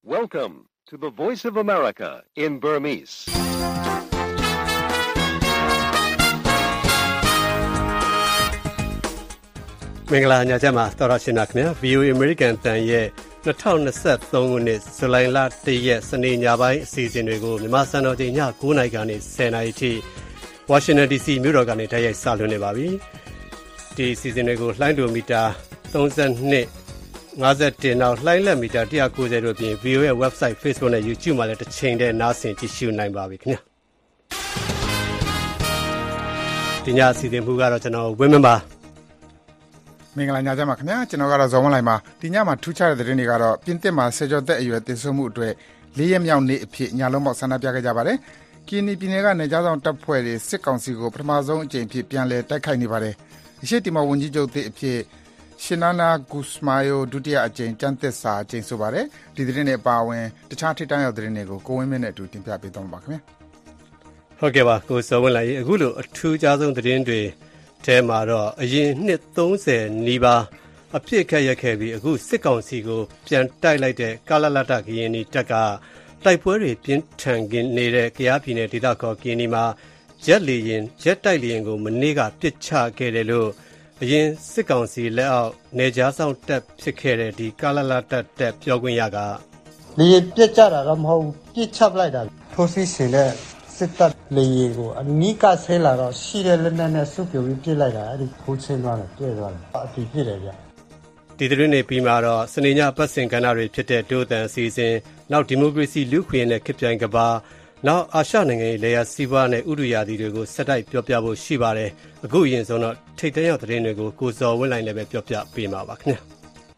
Welcome to the Voice of America in Burmese. ။မင်္ဂလာညချမ်းပါတော်ရရှင်များခင်ဗျာ VOA American တန်ရဲ့2023ခုနှစ်ဇူလိုင်လ1ရက်စနေညပိုင်းအစီအစဉ်တွေကိုမြန်မာစံတော်ချိန်ည9:00နာရီကနေ10:00နာရီထိ Washington DC မြို့တော်ကနေတိုက်ရိုက်စလွှင့်နေပါပြီ။ဒီအစီအစဉ်တွေကိုလှိုင်းဒိုမီတာ32 51နောက်လှိုင်းလက်မီတာ190တို့ပြင် VOA ရဲ့ website Facebook နဲ့ YouTube မှာလည်းတစ်ချိန်တည်းနားဆင်ကြည့်ရှုနိုင်ပါပြီခင်ဗျာ။ဒီညအစီအစဉ်မူကတော့ကျွန်တော်ဝင်းမင်းပါမင်္ဂလာညချမ်းပါခင်ဗျာကျွန်တော်ကတော့ဇော်ဝင်းလိုက်ပါဒီညမှာထူးခြားတဲ့သတင်းတွေကတော့ပြင်သစ်မှာဆယ်ကျော်သက်အရွယ်တင်ဆုံးမှုအတွက်၄ရက်မြောက်နေ့အဖြစ်ညလုံးပေါက်ဆန္ဒပြခဲ့ကြပါတယ်ကီနီပြည်နယ်ကနေကြားဆောင်တပ်ဖွဲ့တွေစစ်ကောင်စီကိုပထမဆုံးအကြိမ်ဖြစ်ပြန်လည်တိုက်ခိုက်နေပါတယ်အရှိတီမော်ဝန်ကြီးချုပ်သစ်အဖြစ်ရှင်နာနာဂူစမာယိုဒုတိယအကြိမ်ကျန်းသစ်စာအကြိမ်ဆိုပါတယ်ဒီသတင်းတွေအပါအဝင်တခြားထိတောင်းရောက်သတင်းတွေကိုကိုဝင်းမင်းနဲ့အတူတင်ပြပေးသွားမှာပါခင်ဗျာဟုတ်ကဲ့ပါကိုဇော်ဝင်းလိုက်အခုလိုအထူးခြားဆုံးသတင်းတွေထဲမှာတော့အရင်နှစ်30နီးပါးအဖြစ်ခက်ရက်ခဲ့ပြီးအခုစစ်ကောင်စီကိုပြန်တိုက်လိုက်တဲ့ကာလလတကရင်နီတပ်ကတိုက်ပွဲတွေပြင်းထန်နေတဲ့ကယားပြည်နယ်ဒေသခေါ်ကရင်နီမှာရက်တိုက်လေရင်ကိုမနေ့ကပစ်ချခဲ့တယ်လို့အရင်စစ်ကောင်စီလက်အောက်နေကြားဆောင်တပ်ဖြစ်ခဲ့တဲ့ဒီကာလလတပ်ပြောခွင့်ရကလေပစ်ချတာတော့မဟုတ်ပစ်ချလိုက်တာထိုးစစ်ဆင်တဲ့စစ်တပ်လေယာဉ်ကိုအနီးကဆဲလာတော့ရှိတဲ့လက်နက်နဲ့စုပ်ပြုံပြီးပြစ်လိုက်တာအဲ့ဒီခိုးချင်းသွားတယ်ပြည့်သွားတယ်အတီးပြစ်တယ်ဗျဒီသတင်းတွေပြီးမှတော့စနေညပတ်စင်ကဏ္ဍတွေဖြစ်တဲ့ဒို့တန်အစီအစဉ်နောက်ဒီမိုကရေစီလူ့ခွင့်နဲ့ခေတ်ပြိုင်ကဘာနောက်အာရှနိုင်ငံရေးလေယာစီးပွားနဲ့ဥတုရာသီတွေကိုဆက်တိုက်ပြောပြဖို့ရှိပါတယ်အခုအရင်ဆုံးတော့ထိတ်တန့်ရောက်သတင်းတွေကိုကိုဇော်ဝင်းလိုက်လည်းပဲပြောပြပေးမှာပါခင်ဗျာ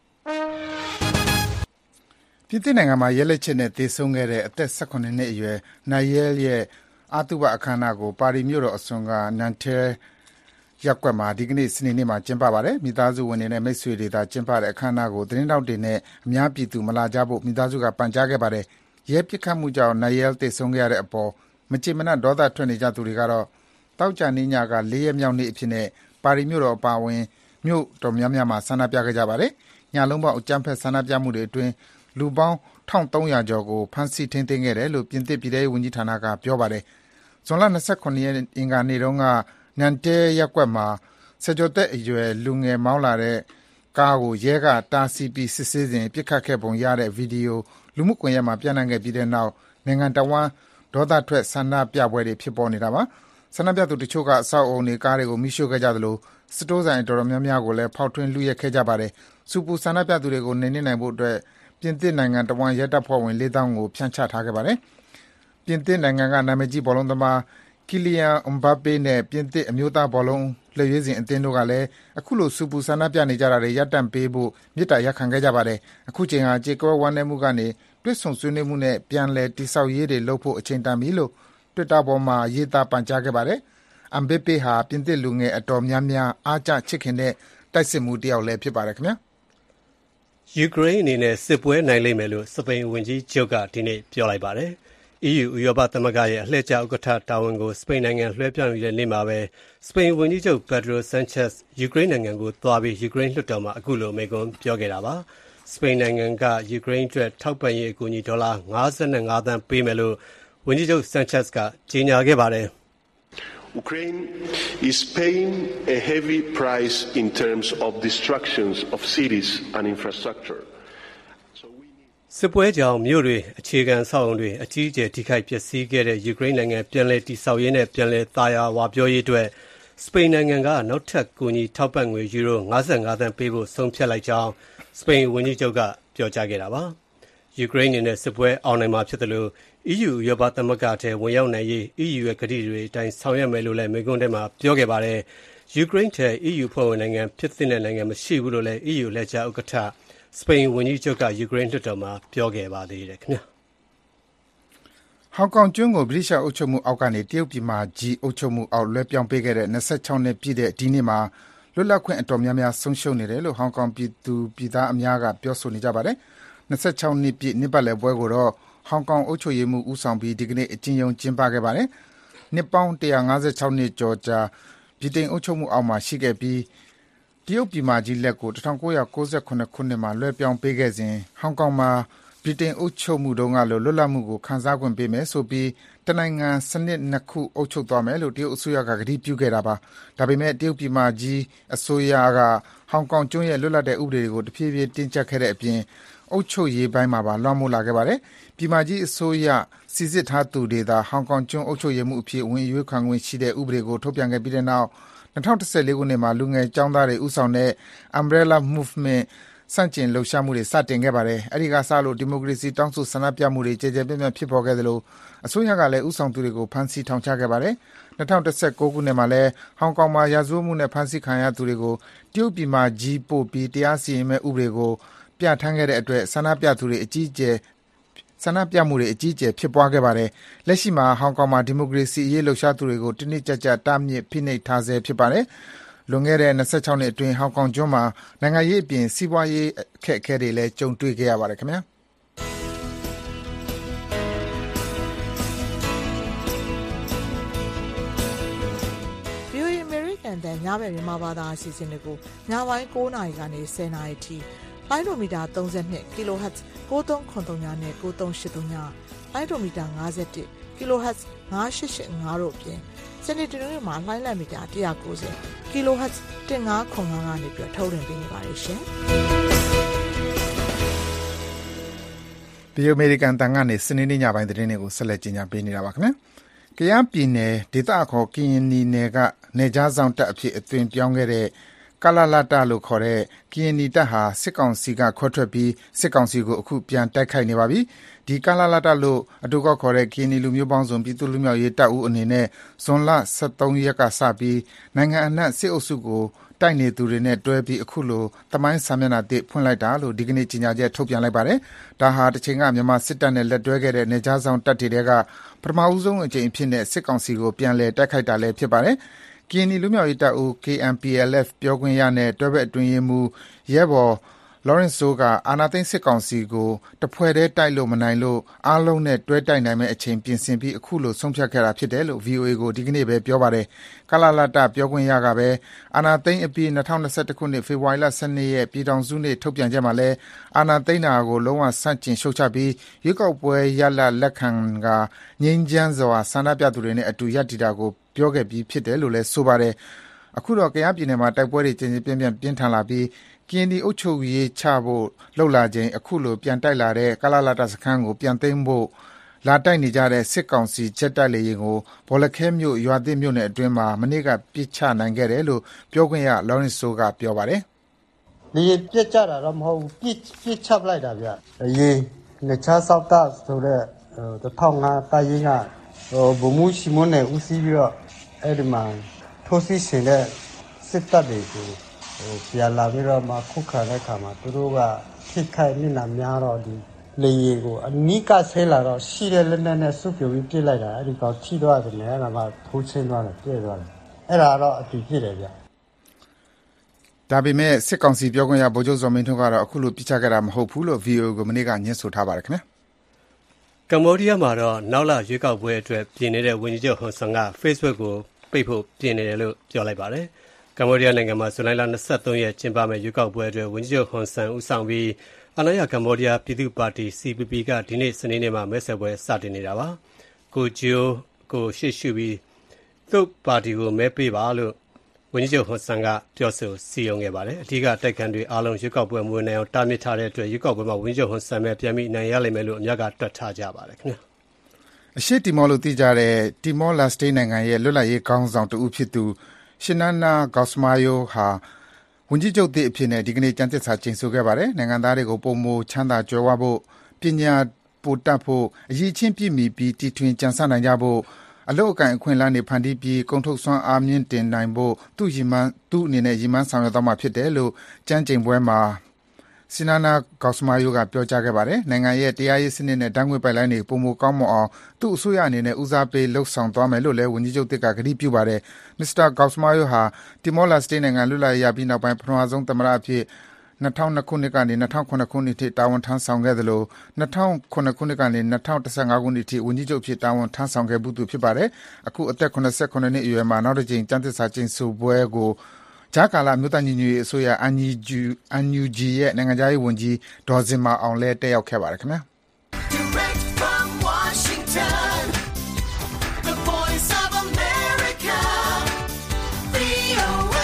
ပြည်သစ်နိုင်ငံမှာရဲလက်ချက်နဲ့သေဆုံးခဲ့တဲ့အသက်18နှစ်အရွယ်နိုင်ရဲရဲ့အာတုဘအခမ်းအနားကိုပါရီမြို့တော်အစွန်ကနန်တဲရပ်ကွက်မှာဒီကနေ့စနေနေ့မှာကျင်းပပါတယ်မိသားစုဝင်တွေနဲ့မိတ်ဆွေတွေသာကျင်းပတဲ့အခမ်းအနားကိုသတင်းတောက်တွေနဲ့အများပြည်သူမလာကြဖို့မိသားစုကပန်ကြားခဲ့ပါတယ်ရဲပစ်ခတ်မှုကြောင့်နိုင်ရဲသေဆုံးခဲ့ရတဲ့အပေါ်မကြေမနက်ဒေါသထွက်နေကြသူတွေကတော့တောက်ကြနေညက၄ရက်မြောက်နေ့အဖြစ်နဲ့ပါရီမြို့တော်အပါအဝင်မြို့တော်များများမှာဆန္ဒပြခဲ့ကြပါတယ်ညလုံးပေါက်အကြမ်းဖက်ဆန္ဒပြမှုတွေအတွင်းလူပေါင်း1300ကျော်ကိုဖမ်းဆီးထိန်းသိမ်းခဲ့တယ်လို့ပြင်သစ်ပြည်ထောင်ဝန်ကြီးဌာနကပြောပါတယ်ဇွန်လ29ရက်အင်္ဂါနေ့တုန်းကနန်တဲရပ်ကွက်မှာဆယ်ကျော်သက်အရွယ်လူငယ်မောင်းလာတဲ့ကားကိုရဲကတားဆီးပြီးစစ်ဆေးစဉ်ပြစ်ခတ်ခဲ့ပုံရတဲ့ဗီဒီယိုလူမှုကွန်ရက်မှာပြန့်နှံ့ခဲ့ပြီးတဲ့နောက်နိုင်ငံတော်ဝန်ဒေါသထွက်ဆန္ဒပြပွဲတွေဖြစ်ပေါ်နေတာပါဆန္ဒပြသူတချို့ကအဆောက်အုံတွေကားတွေကိုမိရှို့ခဲ့ကြသလိုစတိုးဆိုင်တော်တော်များများကိုလည်းဖောက်ထွင်းလုယက်ခဲ့ကြပါတယ်စူပူဆန္ဒပြသူတွေကိုနှိမ်နင်းနိုင်ဖို့အတွက်ပြင်သစ်နိုင်ငံတော်ဝန်ရဲတပ်ဖွဲ့ဝင်4000ကိုဖြန့်ချထားခဲ့ပါတယ်ပြင်သစ်နိုင်ငံကနာမည်ကြီးဘောလုံးသမားကီလီယန်အမ်ဘာပေနဲ့ပြင်သစ်အမျိုးသားဘောလုံးလက်ရွေးစင်အသင်းတို့ကလည်းအခုလိုစူပူဆန္ဒပြနေကြတာတွေရပ်တန့်ပေးဖို့မြစ်တာရက်ခံခဲ့ကြပါတယ်အခုချိန်ဟာကြေကွဲဝမ်းနည်းမှုကနေတွစ်ဆုံဆွေးနွေးမှုနဲ့ပြန်လည်တိဆောက်ရေးတွေလုပ်ဖို့အချိန်တန်ပြီလို့ Twitter ပေါ်မှာရေးသားပန်ကြားခဲ့ပါတယ်အမ်ဘာပေဟာပြင်သစ်လူငယ်အတော်များများအားကျချစ်ခင်တဲ့တိုက်စစ်မှုတစ်ယောက်လည်းဖြစ်ပါတယ်ခင်ဗျာယူကရိန်းအနေနဲ့စစ်ပွဲနိုင်လိမ့်မယ်လို့စပိန်ဝန်ကြီးချုပ်ကဒီနေ့ပြောလိုက်ပါတယ်။ EU ဥရောပသမဂ္ဂရဲ့အလှည့်ကျဥက္ကဋ္ဌတာဝန်ကိုစပိန်နိုင်ငံလွှဲပြောင်းယူတဲ့နေ့မှာပဲစပိန်ဝန်ကြီးချုပ် Pedro Sanchez ယူကရိန်းနိုင်ငံကိုသွားပြီးယူကရိန်းလွှတ်တော်မှာအခုလိုမိန့်ခွန်းပြောခဲ့တာပါ။စပိန်နိုင်ငံကယူကရိန်းအတွက်ထောက်ပံ့ရေးအကူအညီဒေါ်လာ55သန်းပေးမယ်လို့ဝန်ကြီးချုပ် Sanchez ကကြေညာခဲ့ပါတယ်။ Ukraine is paying a heavy price in terms of destructions of cities and infrastructure. စစ်ပွဲကြောင့်မြို့တွေအခြေခံဆောက်အုံတွေအကြီးအကျယ်ထိခိုက်ပျက်စီးခဲ့တဲ့ယူကရိန်းနိုင်ငံပြန်လည်တည်ဆောက်ရေးနဲ့ပြန်လည်သာယာဝပြောရေးအတွက်စပိန်နိုင်ငံကနောက်ထပ်ကူညီထောက်ပံ့ငွေယူရို55သန်းပေးဖို့ဆုံးဖြတ်လိုက်ကြောင်းစပိန်ဝန်ကြီးချုပ်ကပြောကြားခဲ့တာပါ။ယူကရိန်းအနေနဲ့စစ်ပွဲအောင်နိုင်မှာဖြစ်တယ်လို့ EU ဥရောပသမဂ္ဂထဲဝင်ရောက်နိုင်ရေး EU ရဲ့ကတိတွေအတိုင်းဆောင်ရွက်မယ်လို့လည်းမိန့်ခွန်းထဲမှာပြောခဲ့ပါတယ်။ယူကရိန်းထဲ EU ဖွဲ့ဝင်နိုင်ငံဖြစ်တဲ့နိုင်ငံမရှိဘူးလို့လည်း EU လက်ကျဥက္ကဋ္ဌစပိန်ဝန်ကြီးချုပ်ကယူကရိန်းလွှတ်တော်မှာပြောခဲ့ပါသေးတယ်ခင်ဗျာဟောင်ကောင်ကျွန်းကိုဗြိတိရှ်အုပ်ချုပ်မှုအောက်ကနေတရုတ်ပြည်မှာကြီးအုပ်ချုပ်မှုအောက်လွှဲပြောင်းပေးခဲ့တဲ့26နှစ်ပြည့်တဲ့ဒီနေ့မှာလွတ်လပ်ခွင့်အတော်များများဆုံးရှုံးနေတယ်လို့ဟောင်ကောင်ပြည်သူပြည်သားအများကပြောဆိုနေကြပါတယ်26နှစ်ပြည့်နှစ်ပတ်လည်ပွဲကိုတော့ဟောင်ကောင်အုပ်ချုပ်ရေးမှုဦးဆောင်ပြီးဒီကနေ့အကျဉ်းယုံကျင်းပခဲ့ပါတယ်နှစ်ပေါင်း156နှစ်ကျော်ကြာဗြိတိန်အုပ်ချုပ်မှုအောက်မှာရှိခဲ့ပြီးတရုတ်ပြည်မကြီးလက်ကို1998ခုနှစ်မှာလွှဲပြောင်းပေးခဲ့စဉ်ဟောင်ကောင်မှာဗြဗြိတိန်အုပ်ချုပ်မှုတုန်းကလိုလွတ်လပ်မှုကိုခံစားခွင့်ပေးမယ်ဆိုပြီးတနိုင်ငံစနစ်နှစ်ခုအုပ်ချုပ်သွားမယ်လို့တရုတ်အစိုးရကကတိပြုခဲ့တာပါဒါပေမဲ့တရုတ်ပြည်မကြီးအစိုးရကဟောင်ကောင်ကျွန်းရဲ့လွတ်လပ်တဲ့ဥပဒေတွေကိုတဖြည်းဖြည်းတင်းကျပ်ခဲ့တဲ့အပြင်အုပ်ချုပ်ရေးပိုင်းမှာပါလွှမ်းမိုးလာခဲ့ပါတယ်ပြည်မကြီးအစိုးရစီစစ်ထားသူတွေသာဟောင်ကောင်ကျွန်းအုပ်ချုပ်ရေးမှုအဖြစ်ဝင်ရွေးခံခွင့်ရှိတဲ့ဥပဒေကိုထုတ်ပြန်ခဲ့ပြီးတဲ့နောက်2014ခုနှစ်မှာလူငယ်ကျောင်းသားတွေဦးဆောင်တဲ့ Umbrella Movement စန့်ကျင်လှုပ်ရှားမှုတွေစတင်ခဲ့ပါတယ်။အဲဒီကစလို့ဒီမိုကရေစီတောင်းဆိုဆန္ဒပြမှုတွေကြေကြေပြန့်ပြန့်ဖြစ်ပေါ်ခဲ့သလိုအစိုးရကလည်းဦးဆောင်သူတွေကိုဖမ်းဆီးထောင်ချခဲ့ပါတယ်။2019ခုနှစ်မှာလည်းဟောင်ကောင်မှာရာဇဝတ်မှုနဲ့ဖမ်းဆီးခံရသူတွေကိုတရုတ်ပြည်မှာကြီးပို့ပြီးတရားစီရင်မဲ့ဥပဒေကိုပြဋ္ဌာန်းခဲ့တဲ့အတွက်ဆန္ဒပြမှုတွေအကြီးအကျယ်ဖြစ်ပွားခဲ့ပါတယ်။လက်ရှိမှာဟောင်ကောင်မှာဒီမိုကရေစီအရေးလှုပ်ရှားသူတွေကိုတနည်းကြပ်တားမြစ်ဖိနှိပ်ထားဆဲဖြစ်ပါတယ်။လွန်ခဲ့တဲ့26နှစ်အတွင်းဟောင်ကောင်ကျွန်းမှာနိုင်ငံရေးအပြင်စီးပွားရေးအခက်အခဲတွေလည်းကြုံတွေ့ခဲ့ရပါတယ်ခင်ဗျာ။ VOA American တဲ့ညဘက်မြန်မာဘာသာအစီအစဉ်တွေကိုညပိုင်း9:00နာရီကနေ10:00နာရီထိလိုင်းဒိုမီတာ32 kHz 9393နဲ့9383ညလိုင်းဒိုမီတာ51 kHz 9885တို့အပြင်စနေတနင်္ဂနွေမှာလိုင်းလံမီတာ190 kHz 1505ကနေပြီးထုတ်လွှင့်ပေးနေပါတယ်ရှင်။ဒီအမေရိကန်တန်ကနေစနေနေ့ညပိုင်းသတင်းတွေကိုဆက်လက်ကြီးညာပေးနေတာပါခင်ဗျာ။ကယားပြည်နယ်ဒေသအခေါ်ကရင်နီနယ်ကနေကြားဆောင်တပ်အဖြစ်အသွင်ပြောင်းခဲ့တဲ့ကလလတလို့ခေါ်တဲ့ကရင်နီတပ်ဟာစစ်ကောင်စီကခွဲထွက်ပြီးစစ်ကောင်စီကိုအခုပြန်တိုက်ခိုက်နေပါပြီ။ဒီကလလတလို့အတူကောက်ခေါ်တဲ့ကရင်နီလူမျိုးပေါင်းစုံပြည်သူ့လူမျိုးရေးတပ်ဦးအနေနဲ့ဇွန်လ23ရက်ကစပြီးနိုင်ငံအနှံ့စစ်အုပ်စုကိုတိုက်နေသူတွေနဲ့တွဲပြီးအခုလိုတမိုင်းစာမျက်နှာတစ်ဖွင့်လိုက်တာလို့ဒီကနေ့ကြေညာချက်ထုတ်ပြန်လိုက်ပါတယ်။ဒါဟာတစ်ချိန်ကမြန်မာစစ်တပ်နဲ့လက်တွဲခဲ့တဲ့နေကြားဆောင်တပ်တွေကပထမဦးဆုံးအကြိမ်အဖြစ်နဲ့စစ်ကောင်စီကိုပြန်လည်တိုက်ခိုက်တာလည်းဖြစ်ပါတယ်။ကရင်နီလူမျိုးရေးတပ်ဦး KNPLF ပြောခွင့်ရနဲ့တွဲဘက်အတွင်းရေးမှူးရဲဘော်Lawrence Zo ကအာဏာသိမ်းစစ်ကောင်စီကိုတဖွဲ့တည်းတိုက်လို့မနိုင်လို့အားလုံးနဲ့တွဲတိုက်နိုင်မဲ့အချိန်ပြင်ဆင်ပြီးအခုလိုဆုံးဖြတ်ခဲ့တာဖြစ်တယ်လို့ VOA ကိုဒီကနေ့ပဲပြောပါတယ်။ကလလတပြောခွင့်ရကပဲအာဏာသိမ်းအပြီး2021ခုနှစ်ဖေဖော်ဝါရီလ12ရက်ပြည်ထောင်စုနေ့ထုတ်ပြန်ချက်မှာလဲအာဏာသိမ်းတာကိုလုံးဝဆန့်ကျင်ရှုတ်ချပြီးရွေးကောက်ပွဲရလဒ်လက်ခံကငြိမ်းချမ်းစွာဆန္ဒပြသူတွေနဲ့အတူရပ်တည်တာကိုပြောခဲ့ပြီးဖြစ်တယ်လို့လဲဆိုပါတယ်။အခုတော့ကယားပြည်နယ်မှာတိုက်ပွဲတွေကျင်းပြင်းထန်လာပြီးကရင်နီအုပ်ချုပ်ရေးချဖို့လှုပ်လာခြင်းအခုလိုပြန်တိုက်လာတဲ့ကလလတစခန်းကိုပြန်သိမ်းဖို့လာတိုက်နေကြတဲ့စစ်ကောင်စီချက်တိုက်လေရင်ကိုဘောလခဲမြို့ရွာသစ်မြို့နယ်အတွင်းမှာမနေ့ကပြစ်ချနိုင်ခဲ့တယ်လို့ပြောခွင့်ရ Lawrence Zo ကပြောပါတယ်။ဒီပြစ်ချတာတော့မဟုတ်ဘူးပြစ်ချလိုက်တာဗျ။အရင်လက်ချဆောက်တာဆိုတော့1500တာရင်ကဘုံမှုရှိမနဲ့ဦးစီးပြီးတော့အဲ့ဒီမှာထိုးစစ်ရှင်တဲ့စစ်တပ်တွေကိုပြန်လာပြီးတော့မှခုခံတဲ့အခါမှာသူတို့ကထိခိုက်နေနာများတော့ဒီလေယာဉ်ကိုအနီးကဆဲလာတော့ရှိတဲ့လက်နက်နဲ့စုပြုံပြီးပြစ်လိုက်တာအဲ့ဒီကောင်ထိသွားတယ်နဲ့အဲ့ဒါမှထိုးချင်းသွားတယ်ပြည့်သွားတယ်အဲ့ဒါတော့အတူဖြစ်တယ်ဗျဒါပေမဲ့စစ်ကောင်စီပြောခွင့်ရဗိုလ်ချုပ်ဇော်မင်းထွန်းကတော့အခုလိုပြစ်ချခဲ့တာမဟုတ်ဘူးလို့ VOA ကိုမနေ့ကညှင်းဆိုထားပါတယ်ခင်ဗျာကမ္ဘောဒီးယားမှာတော့နောက်လရွေးကောက်ပွဲအတွက်ပြင်နေတဲ့ဝန်ကြီးချုပ်ဟွန်ဆန်က Facebook ကိုပိတ်ဖို့ပြင်နေတယ်လို့ပြောလိုက်ပါတယ်ကမ္ဘောဒီးယားနိုင်ငံမှာဇူလိုင်လ23ရက်ကျင်းပမယ့်ရွေးကောက်ပွဲအတွက်ဝန်ကြီးချုပ်ဟွန်ဆန်ဦးဆောင်ပြီးအာဏာရကမ္ဘောဒီးယားပြည်သူ့ပါတီ CPP ကဒီနေ့စနေနေ့မှာမဲဆွယ်ပွဲစတင်နေတာပါ။ကိုဂျီယိုကိုရှေ့ရှုပြီးသူ့ပါတီကိုမဲပေးပါလို့ဝန်ကြီးချုပ်ဟွန်ဆန်ကပြောဆိုစည်းရုံးခဲ့ပါတယ်။အဓိကတိုက်ခံတွေအားလုံးရွေးကောက်ပွဲမဝင်နိုင်အောင်တားမြစ်ထားတဲ့အတွက်ရွေးကောက်ပွဲမှာဝန်ကြီးချုပ်ဟွန်ဆန်ပဲပြန်ပြီးနိုင်ရလိမ့်မယ်လို့အများကတွက်ထားကြပါတယ်ခင်ဗျာ။အရှေ့တီမောလို့သိကြတဲ့တီမောလက်စတေးနိုင်ငံရဲ့လွတ်လပ်ရေးခေါင်းဆောင်တဦးဖြစ်သူရှင်နာနာဂေါစမာယိုဟာဝန်ကြီးချုပ်သစ်အဖြစ်နဲ့ဒီကနေ့ကျမ်းသစ္စာကျိန်ဆိုခဲ့ပါတယ်နိုင်ငံသားတွေကိုပုံမချမ်းသာကြွယ်ဝဖို့ပညာပိုတတ်ဖို့အရေးချင်းပြည့်မီပြီးတည်ထွင်ကြံစနိုင်ကြဖို့အလုတ်အကန့်အခွင့်အလမ်းတွေဖန်တီးပြီးကုန်ထုတ်စွမ်းအားမြင့်တင်နိုင်ဖို့သူ့အနေနဲ့ရည်မှန်းဆောင်ရွက်သွားမှာဖြစ်တယ်လို့ကျမ်းကျိန်ပွဲမှာစီနာနာဂေါစမာယိုကပြောကြားခဲ့ပါတယ်နိုင်ငံရဲ့တရားရေးစနစ်နဲ့ဓာတ်ငွေ့ပိုက်လိုင်းတွေပုံမကောင်းမွန်အောင်သူ့အစိုးရအနေနဲ့ဦးစားပေးလှုပ်ဆောင်သွားမယ်လို့လည်းဝန်ကြီးချုပ်တစ်ကကတိပြုပါတယ်မစ္စတာဂေါစမာယိုဟာတီမောလက်စတေးနိုင်ငံလွတ်လပ်ရေးရပြီးနောက်ပိုင်းပထမဆုံးသမ္မတအဖြစ်2002ခုနှစ်ကနေ2009ခုနှစ်ထိတာဝန်ထမ်းဆောင်ခဲ့သလို2009ခုနှစ်ကနေ2015ခုနှစ်ထိဝန်ကြီးချုပ်ဖြစ်တာဝန်ထမ်းဆောင်ခဲ့မှုသူဖြစ်ပါတယ်အခုအသက်89နှစ်အရွယ်မှာနောက်တစ်ကြိမ်ကျမ်းသစ္စာကျိန်ဆိုပွဲကိုဂျာကာလာမြို့သားညီညွတ်ရေးအစိုးရ NUG ရဲ့နိုင်ငံခြားရေးဝန်ကြီးဒေါ်စင်မာအောင်လည်းတက်ရောက်ခဲ့ပါတယ်ခင်ဗျာ Washington, the voice of America, VOA.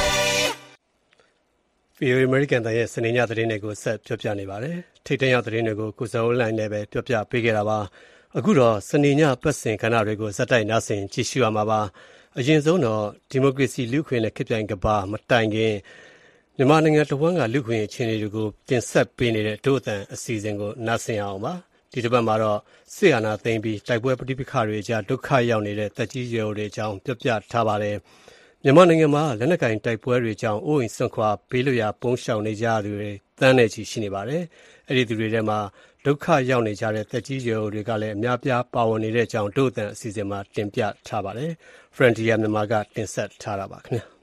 VOA American ရဲ့စနေညသတင်းတွေကိုဆက်ပြောပြနေပါတယ်။ထိတ်တန့်ရောက်သတင်းတွေကိုကိုစောလိုင်းနဲ့ပဲပြောပြပေးခဲ့တာပါ။အခုတော့စနေညပတ်စဉ်ကဏ္ဍတွေကိုဇက်တိုက်နားဆင်ကြည့်ရှုရမှာပါ။အရင်ဆုံးတော့ဒီမိုကရေစီလူ့အခွင့်အရေးနဲ့ခေတ်ပြိုင်ကမ္ဘာမတိုင်ခင်မြန်မာနိုင်ငံတဝန်းကလူ့အခွင့်အရေးအခြေအနေတွေကိုတင်ဆက်ပေးနေတဲ့ဒို့အတန်အစီအစဉ်ကိုနားဆင်အောင်ပါ။ဒီတစ်ပတ်မှာတော့စစ်အာဏာသိမ်းပြီးတိုက်ပွဲပဋိပက္ခတွေကြားဒုက္ခရောက်နေတဲ့သက်ကြီးရွယ်အိုတွေအကြောင်းပြောပြထားပါတယ်။မြန်မာနိုင်ငံမှာလက်နက်ကိုင်တိုက်ပွဲတွေကြောင့်အိုးအိမ်စွန့်ခွာဘေးလွတ်ရာပုန်းရှောင်နေကြသူတွေတန်းနဲ့ချီရှိနေပါတယ်။အဲ့ဒီသူတွေထဲမှာဒုက္ခရောက်နေကြတဲ့သက်ကြီးရွယ်အိုတွေကလည်းအများပြားပါဝင်နေတဲ့အကြောင်းဒို့အတန်အစီအစဉ်မှာတင်ပြထားပါတယ်။ Frontier မြန်မာကတင်ဆက်ထားတာပါခင်ဗျာ။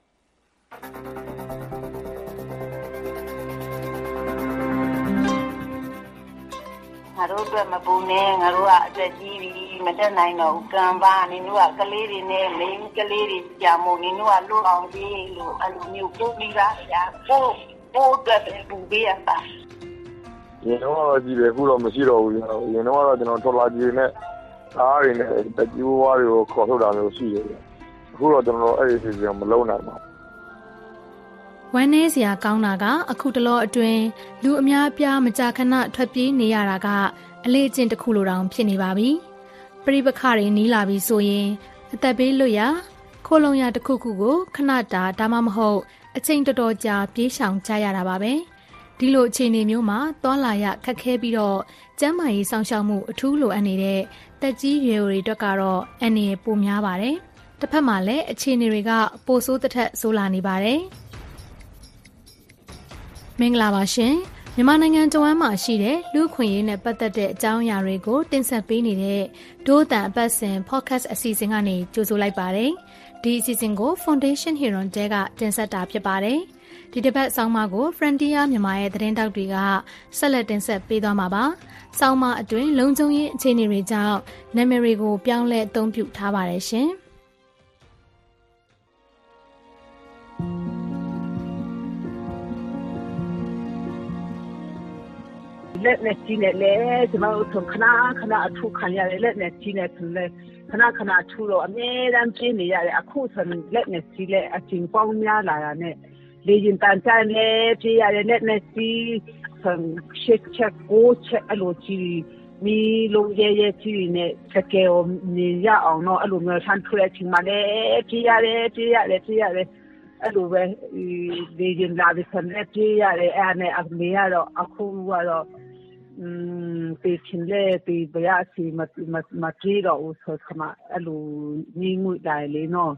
ငါတို့အတွက်မပူနဲ့ငါတို့ကအသက်ကြီးပြီမတက်နိုင်တော့ဘူးကံပါနင်တို့ကကလေးတွေနဲ့မိန်းကလေးတွေကြာမို့နင်တို့ကလွတ်အောင်ကြီးလို့အဲ့လိုမျိုးပို့ပြီးသားရှာပို့အတွက်ပဲပူပေးရတာရင်တော့ကြည့်တယ်အခုတော့မရှိတော့ဘူးရင်တော့ကျွန်တော်ထော်လာကြီးနဲ့အားတွေနဲ့တကြီးဝါးတွေကိုခေါ်ထုတ်တာမျိုးရှိတယ်အခုတော့ကျွန်တော်အဲ့ဒီစီစဉ်မလုပ်နိုင်ပါဘူးဝမ်းနည်းစရာကောင်းတာကအခုတလောအတွင်းလူအများပြားမကြာခဏထွက်ပြေးနေရတာကအလေးအကျင့်တစ်ခုလိုတောင်ဖြစ်နေပါပြီ။ပရိပခတွေနီးလာပြီဆိုရင်အသက်ဘေးလွတ်ရာခိုလုံရာတစ်ခုခုကိုခဏတာဒါမှမဟုတ်အချိန်တော်တော်ကြာပြေးရှောင်ကြရတာပါပဲ။ဒီလိုအခြေအနေမျိုးမှာသွားလာရခက်ခဲပြီးတော့ကျန်းမာရေးစောင့်ရှောက်မှုအထူးလိုအပ်နေတဲ့တက်ကြီးရွယ်အိုတွေအတွက်ကတော့အန္တရာယ်ပိုများပါတယ်။တစ်ဖက်မှာလည်းအခြေအနေတွေကပိုဆိုးတစ်ထက်ဆိုးလာနေပါတယ်။မင်္ဂလာပါရှင်မြန်မာနိုင်ငံတဝမ်းမှာရှိတဲ့လူ့အခွင့်အရေးနဲ့ပတ်သက်တဲ့အကြောင်းအရာတွေကိုတင်ဆက်ပေးနေတဲ့ဒို့အတန်အပတ်စဉ် podcast အစီအစဉ်ကနေကြိုဆိုလိုက်ပါတယ်ဒီအစီအစဉ်ကို Foundation Hero တဲကတင်ဆက်တာဖြစ်ပါတယ်ဒီတစ်ပတ်ဆောင်းပါးကို Frontier မြန်မာရဲ့သတင်းတောက်တွေကဆက်လက်တင်ဆက်ပေးသွားမှာပါဆောင်းပါးအတွင်းလုံခြုံရေးအခြေအနေတွေကြောင့်နာမည်တွေကိုပြောင်းလဲအသုံးပြုထားပါတယ်ရှင်လက်နဲ့ကြီးနဲ့လေကျွန်တော်တို့ခဏအထူးခံရတယ်လက်နဲ့ကြီးနဲ့ဆိုလေခဏအထူးတော့အမြဲတမ်းပြင်းနေရတယ်အခုဆိုလက်နဲ့ကြီးလေအချင်းပေါင်းများလာတာနဲ့လေရင်တန်ချမ်းလေပြရတယ်လက်နဲ့ကြီးရှစ်ချက်ကိုချက်အလိုကြီးမီလုံးရဲကြီးနဲ့စကေကိုမြင်ရအောင်တော့အဲ့လိုမျိုးဆန်းထွေးချင်းမှလည်းပြရတယ်အဲ့လိုပဲလေရင်လာပြီးဆက်လက်ပြရတယ်အဲ့နဲ့အမေကတော့အခုကတော့ပေချင်းလေပေဘရစီမကြေးတော့ဦးဆိုခမအဲ့လိုညီးမှုတိုင်းလေနော်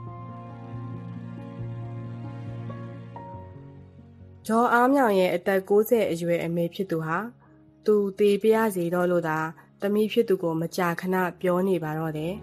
ဒေါ်အားမြောင်ရဲ့အသက်60အရွယ်အမေဖြစ်သူဟာသူတေးပြရစီတော့လို့သာသမီးဖြစ်သူကိုမကြာခဏပြောနေပါတော့တယ်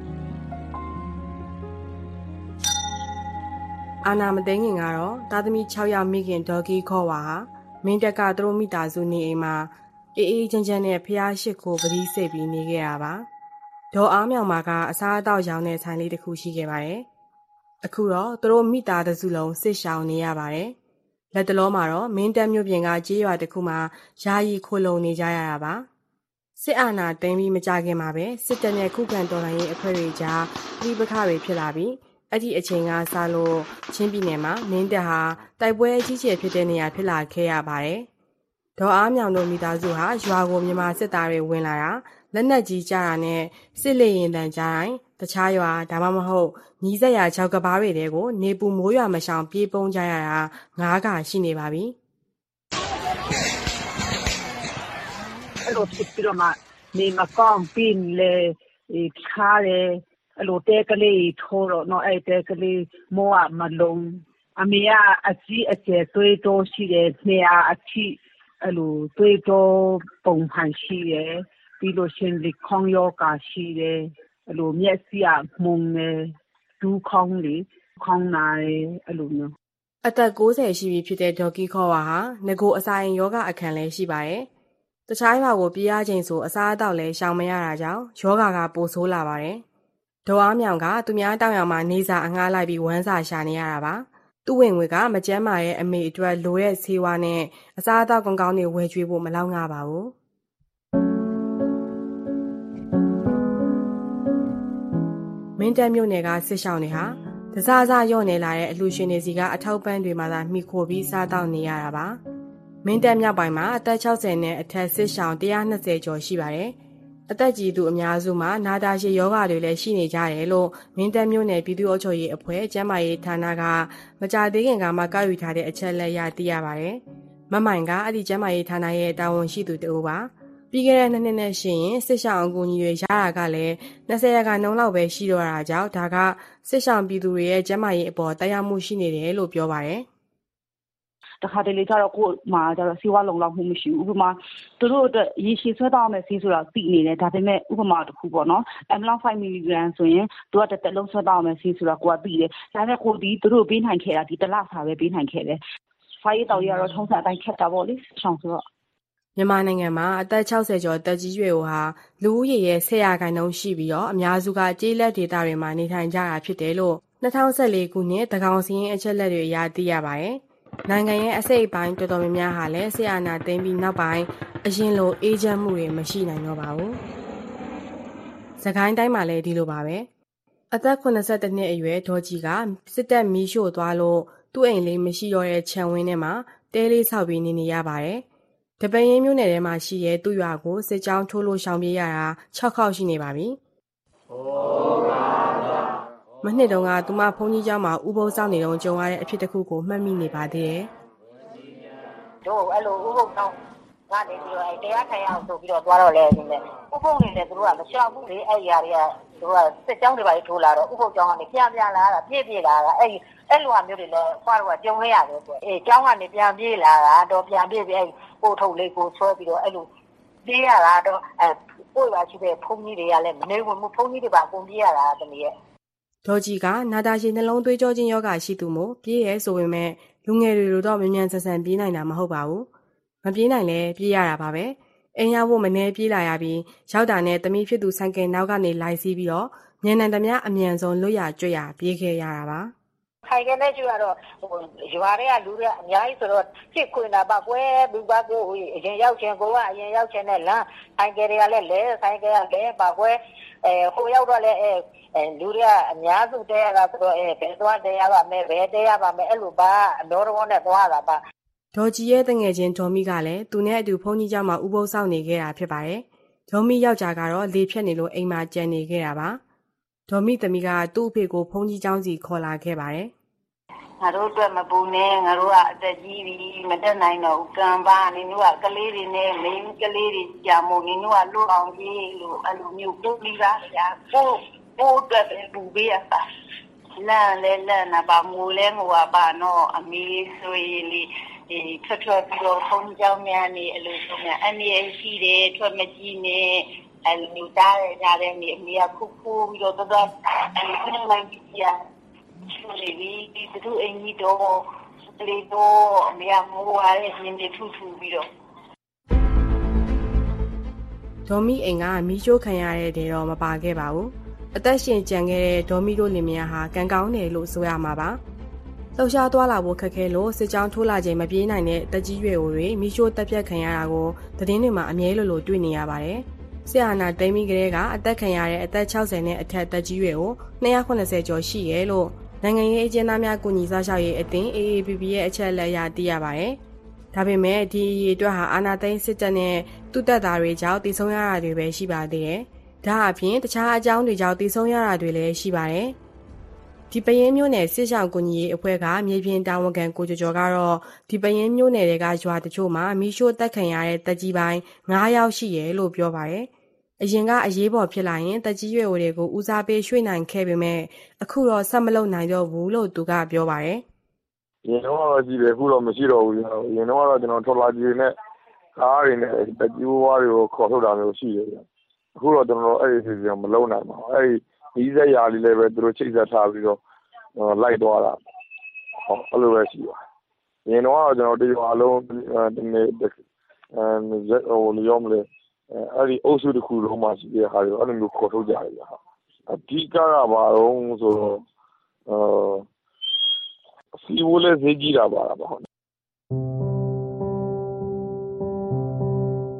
အာနာမသိငင်ကတော့သားသမီး6ယောက်မိခင်ဒေါ်ကီခေါ်ဝါဟာမင်းတက်ကသူတို့မိသားစုနေအိမ်မှာအေးချမ်းနဲ့ဖျားရှိခိုးပတိစိတ်ပြီးနေခဲ့တာပါဒေါ်အားမြောင်မှာကအစားအသောက်ရောင်းတဲ့ဆိုင်လေးတစ်ခုရှိခဲ့ပါတယ်အခုတော့သူတို့မိသားစုလုံးစစ်ရှောင်နေရပါတယ်လက်တလုံးမှာတော့မင်းတက်မြို့ပြင်ကကြေးရွာတစ်ခုမှာယာယီခိုလုံနေကြရတာပါစစ်အာဏာသိမ်းပြီးမကြခင်မှာပဲစစ်တပ်နဲ့ခုခံတော်လှန်ရေးအဖွဲ့တွေကြားပြည်ပခါတွေဖြစ်လာပြီးအဲ့ဒီအချိန်ကစလို့ချင်းပြည်နယ်မှာမင်းတပ်ဟာတိုက်ပွဲအကြီးကျယ်ဖြစ်တဲ့နေရာဖြစ်လာခဲ့ရပါတယ်။ဒေါ်အားမြောင်တို့မိသားစုဟာရွာကိုမြန်မာစစ်သားတွေဝင်လာတာလက်နက်ကြီးကြတာနဲ့စစ်လေရင်တန်ကြတိုင်းတခြားရွာဒါမှမဟုတ်ညီဆက်ရာချောက်ကဘားတွေတဲကိုနေပူမိုးရွာမရှောင်ပြေးပုန်းကြရတာ9ခါရှိနေပါပြီ။အဲ့လိုဖြစ်ပြီးတော့မှနေမကောင်းပင်းလေခါတယ်အဲ့လိုတဲကလေးထိုးတော့နော်အဲ့တဲကလေးမိုးမလုံးအမေကအကြီးအကျယ်သွေးတိုးရှိတယ်နေရာအထိအဲ့လိုသွေးတိုးပုံမှန်ရှိတယ်ပြီးလို့ရှင်ဒီခေါင်းယောဂါရှိတယ်အဲ့လိုမျက်စိမုံနေဒူးခေါင်းလေခေါင်းနာအဲ့လိုမျိုးအသက်60ရှိပြီဖြစ်တဲ့ဒေါ်ကီခေါ်ဝါဟာငကိုအစာရင်ယောဂအခန်းလည်းရှိပါတယ်တခြားရွာကိုပြေးရချိန်ဆိုအစားအသောက်လည်းရှောင်မရတာကြောင့်ယောဂကပိုဆိုးလာပါတယ်ဒေါ်အားမြောင်ကသူများတောင်ရောင်မှာနေစာအငှားလိုက်ပြီးဝမ်းစာရှာနေရတာပါသူ့ဝင်ငွေကမကျန်းမာရဲ့အမေအတွက်လိုတဲ့ဆေးဝါးနဲ့အစားအသောက်ကောင်းကောင်းတွေဝယ်ကျွေးဖို့မလောက်ငါပါဘူးင်းတပ်မြို့နယ်ကစစ်ရှောင်းတွေဟာတစားစားညော့နေလာတဲ့အလှူရှင်တွေစီကအထောက်ပံ့တွေမှသာမှီခိုပြီးစားတောက်နေရတာပါမင်းတပ်မြောက်ပိုင်းမှာအသက်60နဲ့အထက်စစ်ရှောင်း120ကျော်ရှိပါတယ်အသက်ကြီးသူအများစုမှာနာတာရှည်ယောဂတွေလည်းရှိနေကြတယ်လို့မင်းတပ်မြို့နယ်ပြည်သူ့အုပ်ချုပ်ရေးအဖွဲ့ကျန်းမာရေးဌာနကမကြာသေးခင်ကမှကောက်ယူထားတဲ့အချက်လက်ရသိရပါတယ်မမိုင်ကအဲ့ဒီကျန်းမာရေးဌာနရဲ့တာဝန်ရှိသူတဦးပါပြီးခဲ့တဲ့2နှစ်နဲ့ရှိရင်စစ်ရှောင်းအကူအညီတွေရတာကလည်း20ရာခိုင်နှုန်းလောက်ပဲရှိတော့တာကြောင့်ဒါကစစ်ရှောင်းပြည်သူတွေရဲ့ကျန်းမာရေးအပေါ်တရားမှုရှိနေတယ်လို့ပြောပါတယ်တခါတလေကျတော့ကိုယ်မှာကျတော့စီးဝါလုံလောက်မှုမရှိဘူးဥပမာသူတို့အတွက်ရေရှည်ဆွဲတောင်းမယ်စီးဆိုတာသိနေတယ်ဒါပေမဲ့ဥပမာတစ်ခုပေါ့နော် M5 mg ဆိုရင်သူကတစ်လုံးဆွဲတောင်းမယ်စီးဆိုတာကိုကသိတယ်ဒါပေမဲ့ကိုဒီသူတို့ပေးနိုင်ခဲ့တာဒီတစ်လစာပဲပေးနိုင်ခဲ့တယ်ဖိုင်တောက်ရတော့ထုံးစံအတိုင်းခက်တာပေါ့လေရှောင်းဆိုတော့မြန်မာနိုင်ငံမှာအသက်60ကျော်တက်ကြီးရွယ်ဟိုဟာလူဦးရေရဲ့10ရာခိုင်နှုန်းရှိပြီးတော့အများစုကကျေးလက်ဒေသတွေမှာနေထိုင်ကြတာဖြစ်တယ်လို့2014ခုနှစ်သကောင်စီရင်အချက်လက်တွေအရသိရပါတယ်။နိုင်ငံရဲ့အစိတ်အပိုင်းတော်တော်များများဟာလည်းဆီအာနာသိမ်းပြီးနောက်ပိုင်းအရင်လိုအေးချမ်းမှုတွေမရှိနိုင်တော့ပါဘူး။စကိုင်းတိုင်းမှာလည်းဒီလိုပါပဲ။အသက်82နှစ်အရွယ်ဒေါ်ကြီးကစစ်တပ်မီးရှို့သွားလို့သူ့အိမ်လေးမရှိတော့တဲ့ခြံဝင်းထဲမှာတဲလေးဆောက်ပြီးနေရပါတယ်။တပင်းရင်းမြို့နယ်ထဲမှာရှိတဲ့သူ့ရွာကိုစစ်ကြောင်းထိုးလို့ရှောင်ပြေးရတာ6ခေါက်ရှိနေပါပြီ။မနှစ်တုန်းကသူမဖုန်းကြီးเจ้าမှာဥပုသ်ဆောင်နေတော့ကြုံရတဲ့အဖြစ်တစ်ခုကိုမှတ်မိနေပါသေးတယ်။တို့အဲ့လိုဥပုသ်ဆောင်ကနေပြီးတော့တရားခံရအောင်ဆိုပြီးတော့သွားတော့လဲဒီမဲ့ဥပုသ်နေတယ်သူတို့ကမရှောင်ဘူးလေအဲ့ဒီຢာတွေကသူတို့ကစစ်ကြောင်းတွေပါထိုးလာတော့ဥပုသ်ကြောင်းကနေပြန်လာတာပြည့်လာတာအဲ့လိုမျိုးတွေလည်းဖွားတော့ကြုံရရတယ်ဆိုကျောင်းကနေပြန်ပြေးလာတာတော့ပြန်ပြေးပြီးပို့ထုတ်လေးကိုဆွဲပြီးတော့အဲ့လိုပြေးရတာတော့ပို့ပါရှိတဲ့ဖုန်းကြီးတွေကလည်းမနေဘူးဖုန်းကြီးတွေပါအကုန်ပြေးရတာတမီးရဲ့ဒေါ်ကြီးကနာတာရှည်နှလုံးသွေးကြောခြင်းယောဂရှိသူမို့ပြေးရဲဆိုပေမဲ့လူငယ်တွေတော့မြန်မြန်ဆန်ဆန်ပြေးနိုင်တာမဟုတ်ပါဘူးမပြေးနိုင်လဲပြေးရတာပါပဲအိမ်ရောက်ဖို့မနေပြေးလာရပြီးရောက်တာနဲ့တမီးဖြစ်သူဆိုင်ကယ်နောက်ကနေလိုက်စီးပြီးတော့မြန်နံသမျှအမြန်ဆုံးလွတ်ရကြွရပြေးခဲ့ရတာပါဆိုင်ကယ်နဲ့ကျတော့ရွာတွေကလူတွေအများကြီးဆိုတော့ဖြစ်ခွင်တာပါကွယ်သူပါကိုအရင်ရောက်ချင်းကိုကအရင်ရောက်ချင်းနဲ့လမ်းဆိုင်ကယ်တွေကလည်းလဲဆိုင်ကယ်ကလည်းပါကွယ်ဟိုရောက်တော့လည်းလူတွေကအများစုတဲရတာဆိုတော့ဘယ်သွားတဲရပါမယ်ဘယ်တဲရပါမယ်အဲ့လိုပါအတော်တော်နဲ့သွားတာပါဒေါ်ကြီးရဲ့တငယ်ချင်းဒေါ်မီကလည်းသူနဲ့အတူဖုန်းကြီးเจ้าမှာဥပုသ်ဆောင်နေခဲ့တာဖြစ်ပါတယ်ဒေါ်မီယောက်ျားကတော့လေဖြတ်နေလို့အိမ်မှာကြံနေခဲ့တာပါဒေါ်မီသမီးကသူ့အဖေကိုဖုန်းကြီးเจ้าစီခေါ်လာခဲ့ပါတယ်ငါတို့အတွက်မပူနဲ့ငါတို့ကအသက်ကြီးပြီမတက်နိုင်တော့ဘူးကံပါနေတို့ကကလေးတွေနဲ့မိန်းကလေးတွေကြာမို့နေတို့ကလွတ်အောင်ကြီးလို့အဲ့လိုမျိုးပြုတ်ပြီးသားဆရာကိုအတွက်ပဲပူပေးရတာလမ်းလဲလမ်းနာပါငိုလဲငိုပါတော့အမေဆိုရင်လေထွက်ပြီးတော့ဖုန်းကြောင်းများနေအဲ့လိုဆိုများအနေရှိတယ်ထွက်မကြည့်နဲ့အဲ့လိုတားရကြတဲ့နေအမေကခုပြီးတော့တော်အဲ့လိုနိုင်ကြည့်လေဒီသူအင်ကြီးတော့လေတော့အမေကမိုးရတဲ့ရှင်တွေထူပြီးတော့ဒေါ်မီအိမ်ကမီးရှို့ခံရတဲ့တေတော့မပါခဲ့ပါဘူးအသက်ရှင်ကြံခဲ့တဲ့ဒေါ်မီတို့လင်မယားဟာကံကောင်းတယ်လို့ဆိုရမှာပါလှုပ်ရှားသွားလာဖို့ခက်ခဲလို့စစ်ကြောင်းထိုးလာချိန်မပြေးနိုင်တဲ့တက်ကြီးရွယ်တွေမီးရှို့တက်ပြတ်ခံရတာကိုသတင်းတွေမှာအမြဲလိုတွေ့နေရပါတယ်ဆရာနာတိမ်မီကလေးကအသက်ခံရတဲ့အသက်60နဲ့အထက်တက်ကြီးရွယ်ကို280ကျော်ရှိရဲလို့နိုင်ငံရေးအကျဉ်းသားများကူညီစောင့်ရှောက်ရေးအသင်း AAPP ရဲ့အချက်အလက်အရသိရပါတယ်။ဒါပေမဲ့ဒီအရေးအတွက်ဟာအာဏာသိမ်းစစ်တပ်နဲ့သူ့တပ်သားတွေကြောင့်တည်ဆုံရတာတွေပဲရှိပါသေးတယ်။ဒါအပြင်တခြားအကြောင်းတွေကြောင့်တည်ဆုံရတာတွေလည်းရှိပါတယ်။ဒီပယင်းမျိုးနယ်စစ်ဆောင်ကူညီရေးအဖွဲ့ကမြေပြင်တာဝန်ခံကိုကျော်ကတော့ဒီပယင်းမျိုးနယ်တွေကရွာတချို့မှာမီးရှို့တက်ခံရတဲ့တက်ကြီးပိုင်း9ယောက်ရှိရဲလို့ပြောပါတယ်။အရင်ကအရေးပေါ်ဖြစ်လာရင်တက်ကြီးရွယ်တွေကိုဦးစားပေးရွှေ့နိုင်ခဲ့ပေမဲ့အခုတော့ဆက်မလုပ်နိုင်တော့ဘူးလို့သူကပြောပါတယ်။ရင်တော့ကြည့်တယ်အခုတော့မရှိတော့ဘူး။ရင်တော့ကျွန်တော်ထော်လာကြီးနဲ့ကားတွေနဲ့တက်ကြီးဝါးတွေကိုခေါ်ထုတ်တာမျိုးရှိတယ်။အခုတော့ကျွန်တော်အဲ့ဒီစီစဉ်မလုပ်နိုင်ပါဘူး။အဲ့ဒီဒီစက်ရာလေးလည်းပဲသူတို့ချိတ်ဆက်ထားပြီးတော့လိုက်သွားတာ။အဲ့လိုပဲရှိပါ။ရင်တော့ကျွန်တော်ဒီအလုံးဒီနေ့ဟိုလျောမလဲအဲ့ဒီအုပ်စုတစ်ခုလုံးမှာရှိတဲ့ဟာတွေအဲ့လိုမျိုးခေါ်ထုတ်ကြရတယ်ဟာအဓိကကဘာလို့ဆိုတော့စီဝလဲဈေးကြီးတာပါဟုတ်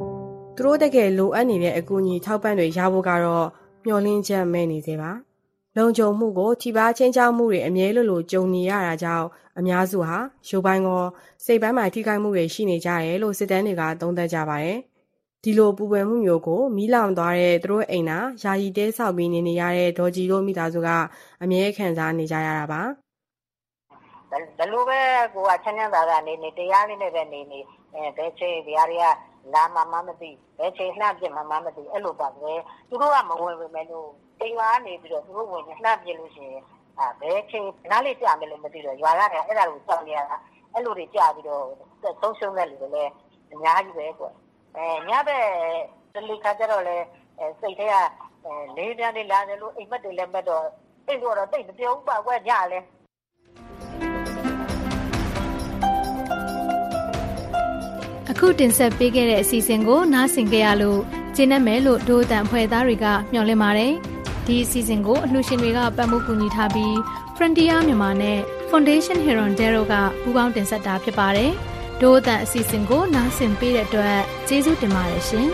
သူတို့တကယ်လိုအပ်နေတဲ့အကူအညီထောက်ပံ့တွေရဖို့ကတော့မျှော်လင့်ချက်မဲ့နေသေးပါလုံခြုံမှုကိုထိပါချင်းချောက်မှုတွေအမြဲလိုကြုံနေရတာကြောင့်အများစုဟာရုပ်ပိုင်းကောစိတ်ပိုင်းမှာထိခိုက်မှုတွေရှိနေကြတယ်လို့စစ်တမ်းတွေကသုံးသပ်ကြပါတယ်။ဒီလိုပူပန်မှုမျိုးကိုမီးလောင်သွားတဲ့သူတို့အိမ်သာယာယီတဲဆောက်ပြီးနေရတဲ့ဒေါ်ကြီးတို့မိသားစုကအမြဲခံစားနေကြရတာပါ။ဘယ်လိုပဲကိုကချမ်းသာကနေတရားလေးနဲ့ပဲနေဘယ်ချိန်ဒီဟာတွေကလာမှမသိဘယ်ချိန်လှပြစ်မှမသိအဲ့လိုပါပဲသူတို့ကမဝင်ပေမဲ့လို့တိမ်ပါနေပြီးတော့သူတို့ဝင်လှပြစ်လို့ရှိရင်ဘယ်ချိန်နားလေးကြာမယ်လို့မသိတော့ရွာရတယ်အဲ့ဒါကိုစောင့်နေရတာအဲ့လိုတွေကြာပြီးတော့ဆုံးရှုံးတဲ့လူတွေလည်းအများကြီးပဲကွညဘက်တလူခါကြတော့လေစိတ်ထဲကလေးပြားလေးလာတယ်လို့အိမ်မက်တွေလည်းမက်တော့တိတ်တော့တိတ်မပြောဘူးပါကွညလဲအခုတင်ဆက်ပေးခဲ့တဲ့အစီအစဉ်ကိုနားဆင်ကြရလို့ကျေနပ်မယ်လို့ဒို့အတန်အဖွဲ့သားတွေကမျှော်လင့်ပါတယ်ဒီအစီအစဉ်ကိုအလှူရှင်တွေကပတ်မှုကူညီထားပြီး Frontier မြန်မာနဲ့ Foundation Herondero ကပူးပေါင်းတင်ဆက်တာဖြစ်ပါတယ်ဒို့အတန်အစီအစဉ်ကိုနားဆင်ပေးတဲ့အတွက်ကျေးဇူးတင်ပါတယ်ရှင်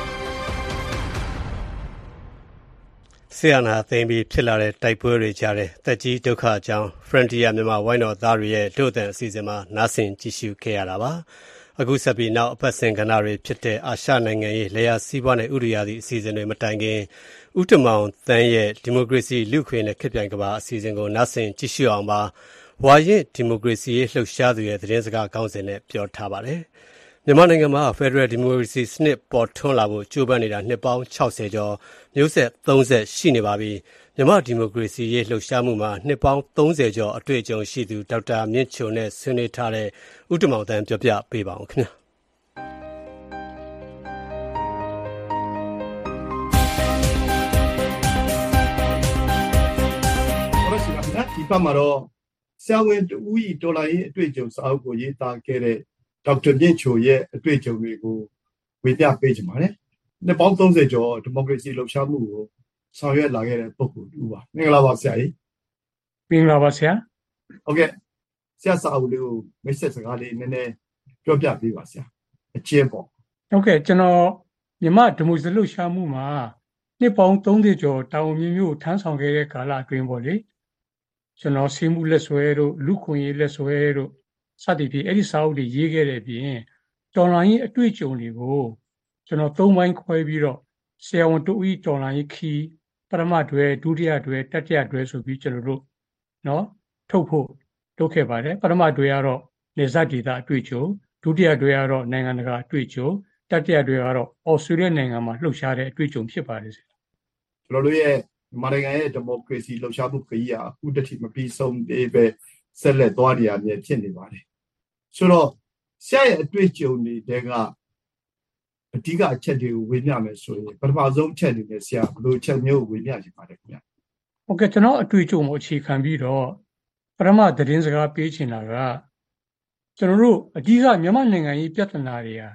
ဆီယနာသိမ်းပြီးဖြစ်လာတဲ့တိုက်ပွဲတွေကြားတဲ့တက်ကြီးဒုက္ခအကြောင်း Frontier မြန်မာဝိုင်းတော်သားတွေရဲ့ဒို့အတန်အစီအစဉ်မှာနားဆင်ကြည့်ရှုခဲ့ရတာပါအခုဆက်ပြီးနောက်အပတ်စဉ်ကဏ္ဍတွေဖြစ်တဲ့အာရှနိုင်ငံရေးလေယာစီးပွားနဲ့ဥရိယာသည့်အစီအစဉ်တွေမတိုင်ခင်ဥတမောင်တန်းရဲ့ဒီမိုကရေစီလူ့ခွင့်နဲ့ခေတ်ပြိုင်ကဘာအစီအစဉ်ကိုနားဆင်ကြည့်ရှုအောင်ပါဝါရင့်ဒီမိုကရေစီရေးလှုပ်ရှားသူရဲ့သတင်းစကားကောင်းစဉ်နဲ့ပြောထားပါတယ်မြန်မာနိုင်ငံမှာ Federal Democracy စနစ်ပေါ်ထွန်းလာဖို့ကြိုးပမ်းနေတာနှစ်ပေါင်း60ကျော်မျိုးဆက်30ရှိနေပါပြီမြန်မာဒီမိုကရေစီရေးလှုပ်ရှားမှုမှာနှစ်ပေါင်း30ကျော်အတွေ့အကြုံရှိသူဒေါက်တာမြင့်ချိုနဲ့ဆွေးနွေးထားတဲ့ဥတမောင်တန်းပြောပြပေးပါအောင်ခင်ဗျာဒီပတ်မှာတော့ဆရာဝန်တူဤဒေါ်လာရေးအတွေ့အကြုံစာအုပ်ကိုရေးသားခဲ့တဲ့ဒေါက်တာမြင့်ချိုရဲ့အတွေ့အကြုံတွေကိုဝေမျှပေးချင်ပါတယ်။နှစ်ပေါင်း30ကျော်ဒီမိုကရေစီလှုပ်ရှားမှုကိုဆောင်ရွက်လာခဲ့တဲ့ပုဂ္ဂိုလ်တူပါ။မင်္ဂလာပါဆရာကြီး။မင်္ဂလာပါဆရာ။ဟုတ်ကဲ့ဆရာစာအုပ်လေးကိုမိတ်ဆက်စကားလေးနည်းနည်းပြောပြပေးပါဆရာ။အချင်းပေါ့။ဟုတ်ကဲ့ကျွန်တော်မြန်မာဒီမိုကရေစီလှုပ်ရှားမှုမှာနှစ်ပေါင်း30ကျော်တာဝန်မျိုးထမ်းဆောင်ခဲ့တဲ့ကာလအတွင်းပေါ့လေ။ကျွန်တော်စီမှုလက်ဆွဲတို့လူခွင့်ရေးလက်ဆွဲတို့စသည်ဖြင့်အဲ့ဒီစာအုပ်တွေရေးခဲ့တဲ့ပြင်တော်လိုင်းရေးအတွေ့အကြုံတွေကိုကျွန်တော်၃ပိုင်းခွဲပြီးတော့ဆရာဝန်တို့ဤတော်လိုင်းရေးခီးပထမတွဲဒုတိယတွဲတတိယတွဲဆိုပြီးကျွန်တော်တို့ထုတ်ဖို့လုပ်ခဲ့ပါတယ်ပထမတွဲကတော့နေဇဒေတာအတွေ့အကြုံဒုတိယတွဲကတော့နိုင်ငံတကာအတွေ့အကြုံတတိယတွဲကတော့ဩစတြေးလျနိုင်ငံမှာလှုပ်ရှားတဲ့အတွေ့အကြုံဖြစ်ပါတယ်ကျွန်တော်တို့ရဲ့မြန်မာနိုင်ငံရဲ့ဒီမိုကရေစီလှုပ်ရှားမှုခရီးဟာအခုတည်းမပြီးဆုံးသေးပဲဆက်လက်သွားနေရမြဲဖြစ်နေပါတယ်ဆိုတော့ဆရာရဲ့အတွေ့အကြုံတွေတဲကအဓိကအချက်တွေကိုဝေမျှမယ်ဆိုရင်ပထမဆုံးချက်အနေနဲ့ဆရာဘယ်လိုချက်မျိုးဝေမျှချင်ပါတယ်ခင်ဗျာဟုတ်ကဲ့ကျွန်တော်အတွေ့အကြုံကိုအခြေခံပြီးတော့ပထမသတင်းစကားပေးချင်တာကကျွန်တော်တို့အဓိကမြန်မာနိုင်ငံရေးပြဿနာတွေဟာ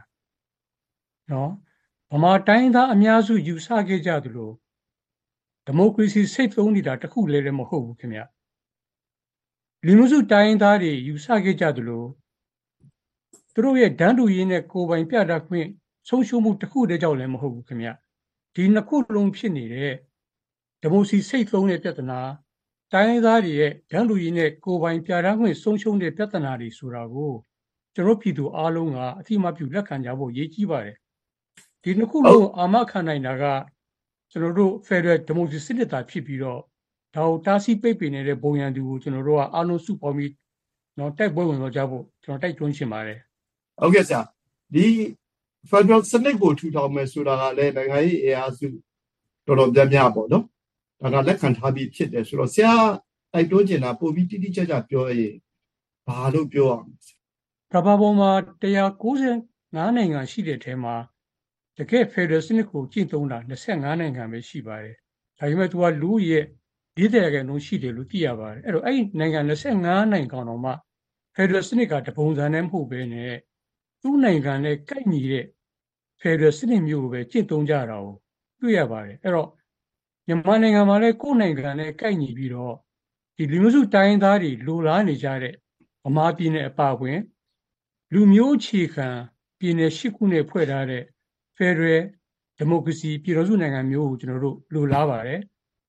ဗမာတိုင်းသားအများစုယူဆခဲ့ကြသလိုဒီမိုကရေစီစိတ်သုံးနေတာတခုလည်းမဟုတ်ဘူးခင်ဗျလူမျိုးစုတိုင်းသားတွေယူဆခဲ့ကြသလိုသူတို့ရဲ့ဒန်းတူရေးနဲ့ကိုယ်ပိုင်ပြတာခွင့်ဆုံးရှုံးမှုတခုတည်းကြောင့်လည်းမဟုတ်ဘူးခင်ဗျဒီနှစ်ခုလုံးဖြစ်နေတဲ့ဒီမိုကရေစီစိတ်သုံးတဲ့ပြဿနာတိုင်းသားတွေရဲ့ဒန်းတူရေးနဲ့ကိုယ်ပိုင်ပြတာခွင့်ဆုံးရှုံးတဲ့ပြဿနာတွေဆိုတာကိုကျွန်တော်ပြည်သူအားလုံးကအသိအမှတ်ပြုလက်ခံကြဖို့ရည်ကြီးပါတယ်ဒီနှစ်ခုလုံးအာမခံနိုင်တာကကျွန်တော်တို့ Federal Democracy စနစ်သားဖြစ်ပြီးတော့ဒါကိုတားဆီးပိတ်ပင်နေတဲ့ဘုံရန်သူကိုကျွန်တော်တို့ကအားလုံးစုပေါင်းပြီးတိုက်ပွဲဝင်တော့ကြဖို့ကျွန်တော်တိုက်တွန်းချင်ပါတယ်ဟုတ်ကဲ့ဆရာဒီ Federal စနစ်ကိုထူထောင်မယ်ဆိုတာကလည်းနိုင်ငံရေးအင်အားစုတော်တော်များများပေါ့နော်ဒါကလက်ခံထားပြီးဖြစ်တယ်ဆိုတော့ဆရာတိုက်တွန်းချင်တာပို့ပြီးတိတိကျကျပြောရင်ဘာလို့ပြောရမလဲကမ္ဘာပေါ်မှာ195နိုင်ငံရှိတဲ့အထဲမှာတကယ် Federal စနစ်ကိုကျင့်သုံးတာ25နိုင်ငံပဲရှိပါတယ်ဒါပေမဲ့သူကလူရဲ့40%လုံးရှိတယ်လို့သိရပါတယ်အဲ့တော့အဲ့ဒီနိုင်ငံ25နိုင်ငံတော်မှာ Federal စနစ်ကတပုံစံနဲ့မဟုတ်ဘဲနဲ့သူ့နိုင်ငံနဲ့ကိုက်ညီတဲ့ Federal စနစ်မျိုးကိုပဲကျင့်သုံးကြတာကိုတွေ့ရပါတယ်အဲ့တော့မြန်မာနိုင်ငံမှာလည်းကိုယ်နိုင်ငံနဲ့ကိုက်ညီပြီးတော့ဒီလူမျိုးစုတိုင်းသားတွေလိုလားနေကြတဲ့ဗမာပြည်နယ်အပါအဝင်လူမျိုးခြေခံပြည်နယ်၈ခုနဲ့ဖွဲ့ထားတဲ့Federal Democracy ပြည်တော်စုနိုင်ငံမျိုးကိုကျွန်တော်တို့လိုလားပါတယ်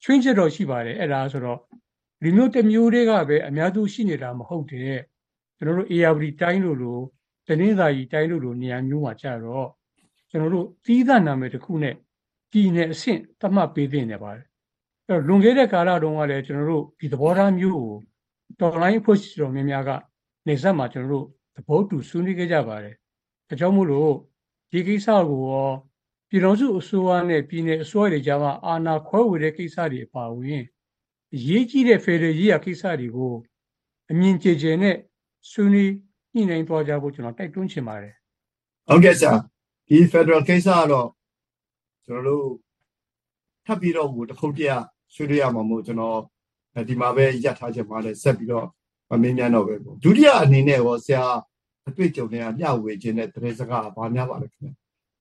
ချွင်းချက်တော့ရှိပါတယ်အဲ့ဒါဆိုတော့လူမျိုးတစ်မျိုးတွေကပဲအများစုရှိနေတာမဟုတ်တဲ့ကျွန်တော်တို့ ARD တိုင်းလို့တနင်္သာရီတိုင်းလို့နေရာမျိုးမှာကြတော့ကျွန်တော်တို့သီးသန့်နာမည်တစ်ခုနဲ့ပြည်နယ်အဆင့်သတ်မှတ်ပေးသင့်နေပါတယ်အဲ့တော့လွန်ခဲ့တဲ့ကာလတုန်းကလည်းကျွန်တော်တို့ဒီသဘောထားမျိုးကိုတော်လိုင်းအဖွဲ့အစည်းတော်များများကနေဆက်မှာကျွန်တော်တို့သဘောတူဆွေးနွေးခဲ့ကြပါတယ်ဒါကြောင့်မို့လို့ဒီကိစ္စကိုရောပြည်တော်စုအစိုးရနဲ့ပြည်နယ်အစိုးရတွေကြားမှာအာဏာခွဲဝေတဲ့ကိစ္စတွေအပါအဝင်အရေးကြီးတဲ့ဖက်ဒရယ်ရေးရာကိစ္စတွေကိုအမြင်ကျကျနဲ့ဆွေးနွေးညှိနှိုင်းသွားကြဖို့ကျွန်တော်တိုက်တွန်းချင်ပါတယ်ဟုတ်ကဲ့ဆရာဒီ Federal ကိစ္စကတော့ကျွန်တော်တို့ထပ်ပြီးတော့တစ်ခုတည်းဆွေးနွေးရမှာမို့ကျွန်တော်ဒီမှာပဲရပ်ထားချက်မှာလည်းဆက်ပြီးတော့မင်းများတော့ပဲပေါ့ဒုတိယအနေနဲ့ရောဆရာအတွေ့အကြုံတွေကမျှဝေခြင်းတဲ့သတင်းစကားဘာများပါလဲခင်ဗျ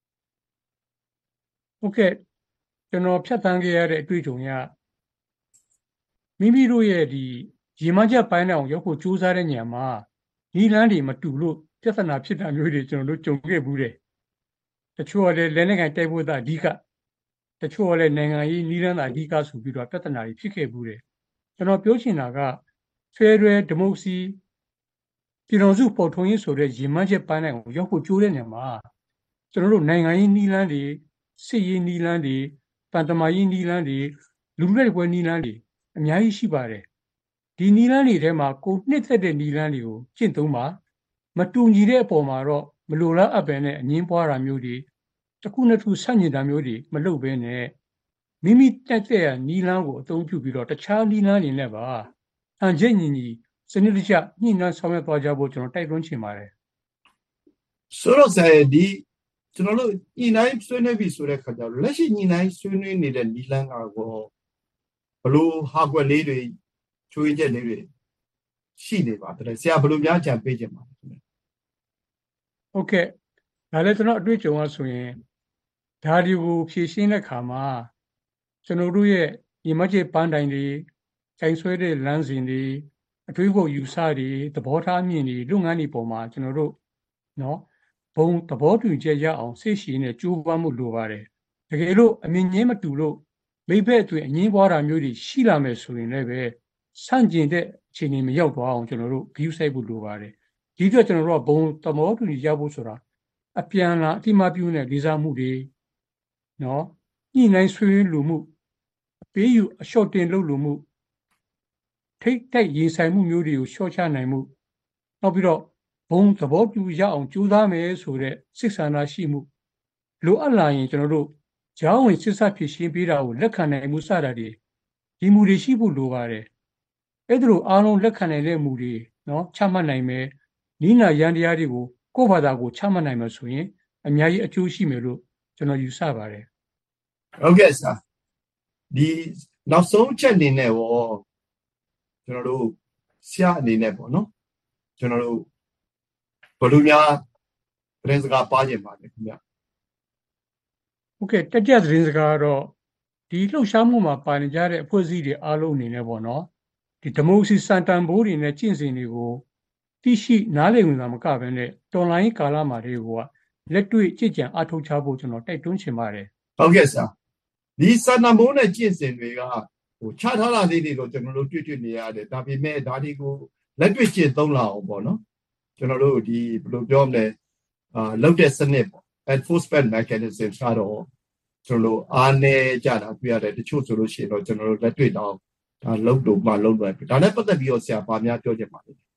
ဟုတ်ကဲ့ကျွန်တော်ဖြတ်သန်းခဲ့ရတဲ့အတွေ့အကြုံကမိမိတို့ရဲ့ဒီရေမချက်ပိုင်းအောင်ရောက်ဖို့ကြိုးစားတဲ့ညမှာနီလန်းတွေမတူလို့ပြဿနာဖြစ်တာမျိုးတွေကျွန်တော်တို့ကြုံခဲ့ဘူးတယ်တချို့ကလည်းလက်နက်ကိုင်တိုက်ဖို့သာအဓိကတချို့ကလည်းနိုင်ငံရေးနီလန်းသာအဓိကဆိုပြီးတော့ပြဿနာတွေဖြစ်ခဲ့ဘူးတယ်ကျွန်တော်ပြောချင်တာကဖက်ဒရယ်ဒီမိုကရေစီပြည်တော်စုပေါ်ထွန်းရေးဆိုတဲ့ရေမချက်ပိုင်းအောင်ရောက်ဖို့ကြိုးတဲ့ညမှာကျွန်တော်တို့နိုင်ငံရေးနီလန်းတွေစစ်ရေးနီလန်းတွေတန်တမာရေးနီလန်းတွေလူမှုရေးပွဲနီလန်းတွေအများကြီးရှိပါတယ်ဒီနီလန်းတွေထဲမှာကိုနှစ်သက်တဲ့နီလန်းတွေကိုကျင့်သုံးပါမတူညီတဲ့အပေါ်မှာတော့မလိုလားအပ်ပဲနဲ့အငင်းပွားတာမျိုးတွေတစ်ခုနှစ်ခုဆန့်ကျင်တာမျိုးတွေမလုပ်ဘဲနဲ့မိမိတက်တဲ့နီလန်းကိုအသုံးပြုပြီးတော့တခြားနီလန်းတွေနဲ့ပါအန်ကျင့်ညီစနစ်တကျညှိနှိုင်းဆောင်ရွက်သွားကြဖို့ကျွန်တော်တိုက်တွန်းချင်ပါတယ်ဆိုတော့ဆရာဒီကျွန်တော်တို့ညှိနှိုင်းဆွေးနွေးပြီဆိုတဲ့ခါကျတော့လက်ရှိညှိနှိုင်းဆွေးနွေးနေတဲ့နီလန်းကတော့ဘလို့ဟာကွက်လေးတွေချွေးချက်လေးတွေရှိနေပါတယ်ဆရာဘလို့များကြံပေးကြပါလဲဟုတ်ကဲ့ဒါလည်းကျွန်တော်အတွေ့အကြုံကဆိုရင်ဒါတွေကိုဖြည့်ရှင်းတဲ့ခါမှာကျွန်တော်တို့ရဲ့ညီမကြီးပန်းတိုင်တွေခြိုင်ဆွဲတဲ့လမ်းစဉ်တွေအတွေးကိုယူဆတွေသဘောထားမြင်တွေလုပ်ငန်းတွေပေါ်မှာကျွန်တော်တို့နော်ဘုံသဘောတူချက်ရအောင်စိတ်ရှိနဲ့ကြိုးပမ်းမှုလိုပါတယ်တကယ်လို့အမြင်ချင်းမတူလို့မိဘအတွင်းအငင်းပွားတာမျိုးတွေရှိလာမယ်ဆိုရင်လည်းပဲဆန့်ကျင်တဲ့အခြေအနေမရောက်သွားအောင်ကျွန်တော်တို့ဂရုစိုက်ဖို့လိုပါတယ်ဒီအတွက်ကျွန်တော်တို့ကဘုံသဘောတူရဖို့ဆိုတာအပြန်လာအတိမပြုနဲ့လေးစားမှုတွေနော်ညှိနှိုင်းဆွေးနွေးလိုမှုအပေးယူအလျှော့တင်လုပ်လိုမှုထိတ်တိုက်ရင်ဆိုင်မှုမျိုးတွေကိုလျှော့ချနိုင်မှုနောက်ပြီးတော့ဘုံသဘောတူရအောင်ကြိုးစားမယ်ဆိုတဲ့စိတ်ဆန္ဒရှိမှုလိုအပ်လာရင်ကျွန်တော်တို့ကြောင်းဝင်စစ်ဆက်ဖြစ်ရှင်းပေးတာကိုလက်ခံနိုင်မှုစတာတွေဒီမူတွေရှိဖို့လိုပါတယ်အဲ့ဒါလိုအားလုံးလက်ခံနိုင်တဲ့မူတွေနော်ချမှတ်နိုင်မယ်နိနာရန်တရားတွေကိုကိုယ့်ဘာသာကိုချမှတ်နိုင်မယ်ဆိုရင်အများကြီးအကျိုးရှိမယ်လို့ကျွန်တော်ယူဆပါတယ်ဟုတ်ကဲ့ဆရာဒီနောက်ဆုံးချက်အနေနဲ့ရောကျွန်တော်တို့ဆရာအနေနဲ့ပေါ့နော်ကျွန်တော်တို့ဘယ်လိုများသတင်းစကားပါကြပါလဲခင်ဗျဟုတ်ကဲ့တက်ကြသတင်းစကားတော့ဒီလှုပ်ရှားမှုမှာပါနေကြတဲ့အဖွဲ့အစည်းတွေအားလုံးအနေနဲ့ပေါ့နော်ဒီဒီမိုကရေစီစံတန်ဖိုးတွေနဲ့ကျင့်စဉ်တွေကိုသိရှိနားလည်ဝင်တာမကဘဲနဲ့တော်လိုင်းကာလမှာတွေကလက်တွေ့ကြည်ကြံအထောက်ချဖို့ကျွန်တော်တိုက်တွန်းချင်ပါတယ်ဟုတ်ကဲ့ဆရာဒီစံတန်ဖိုးနဲ့ကျင့်စဉ်တွေကချထားတာလေးတွေတော့ကျွန်တော်တို့တွေ့နေရတယ်ဒါပေမဲ့ဒါတွေကိုလက်တွေ့ကျင့်သုံးလာအောင်ပေါ့နော်ကျွန်တော်တို့ဒီဘယ်လိုပြောမလဲလောက်တဲ့စနစ်ပေါ့ enforcement mechanism ကတော့ကျွန်တော်တို့အားနည်းကြတာတွေ့ရတယ်တချို့ဆိုလို့ရှိရင်တော့ကျွန်တော်တို့လက်တွေ့တော့ဒါလောက်တော့မှလုံးလွယ်ပြီဒါနဲ့ပတ်သက်ပြီးတော့ဆရာဗာများပြောချင်ပါလိမ့်မယ်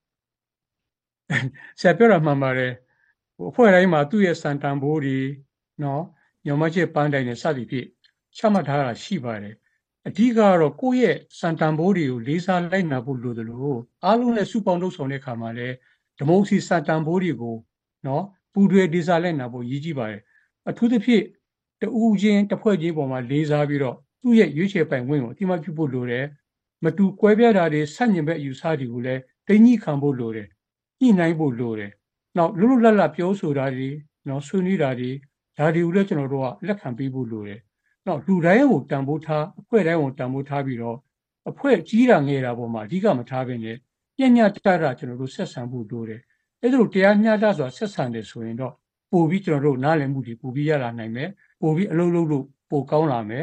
ဆရာပြောတာမှန်ပါတယ်အဖွဲ့တိုင်းမှာသူ့ရဲ့စံတန်ဖိုးတွေနော်ညောင်မချစ်ပန်းတိုင်နဲ့စသည်ဖြင့်ချမှတ်ထားတာရှိပါတယ်အဓိကတော့ကိုယ့်ရဲ့စံတန်ဖိုးတွေကိုလေးစားလိုက်နာဖို့လိုတယ်လို့အားလုံးနဲ့စုပေါင်းလုပ်ဆောင်တဲ့အခါမှာလည်းဒီမိုကရေစီစံတန်ဖိုးတွေကိုနော်ပူးတွဲလေးစားလိုက်နာဖို့ရည်ကြီးပါတယ်အထူးသဖြင့်တဦးချင်းတစ်ဖွဲ့ချင်းပေါ်မှာလေးစားပြီးတော့သူ့ရဲ့ရွေးချယ်ပိုင်ခွင့်ကိုအတိမပြုဖို့လိုတယ်မတူကွဲပြားတာတွေဆန့်ကျင်ဘက်အယူဆတွေကိုလည်းတင်းကြီးခံဖို့လိုတယ်ညှိနှိုင်းဖို့လိုတယ်နောက်လွတ်လွတ်လပ်လပ်ပြောဆိုတာတွေနော်ဆွေးနွေးတာတွေဒါတွေကိုလည်းကျွန်တော်တို့ကလက်ခံပေးဖို့လိုတယ်နောက်လူတိုင်းကိုတန်ဖိုးထားအဖွဲ့တိုင်းကိုတန်ဖိုးထားပြီးတော့အဖွဲ့ကြီးတာငယ်တာပေါ်မှာအဓိကမထားဘဲနဲ့ညညတတကျွန်တော်တို့ဆက်ဆံဖို့လိုတယ်အဲ့ဒါလိုတရားမျှတစွာဆက်ဆံတယ်ဆိုရင်တော့ပို့ပြီးကျွန်တော်တို့နားလည်မှုတွေပို့ပြီးရလာနိုင်မယ်ပို့ပြီးအလုပ်လုပ်လို့ပိုကောင်းလာမယ်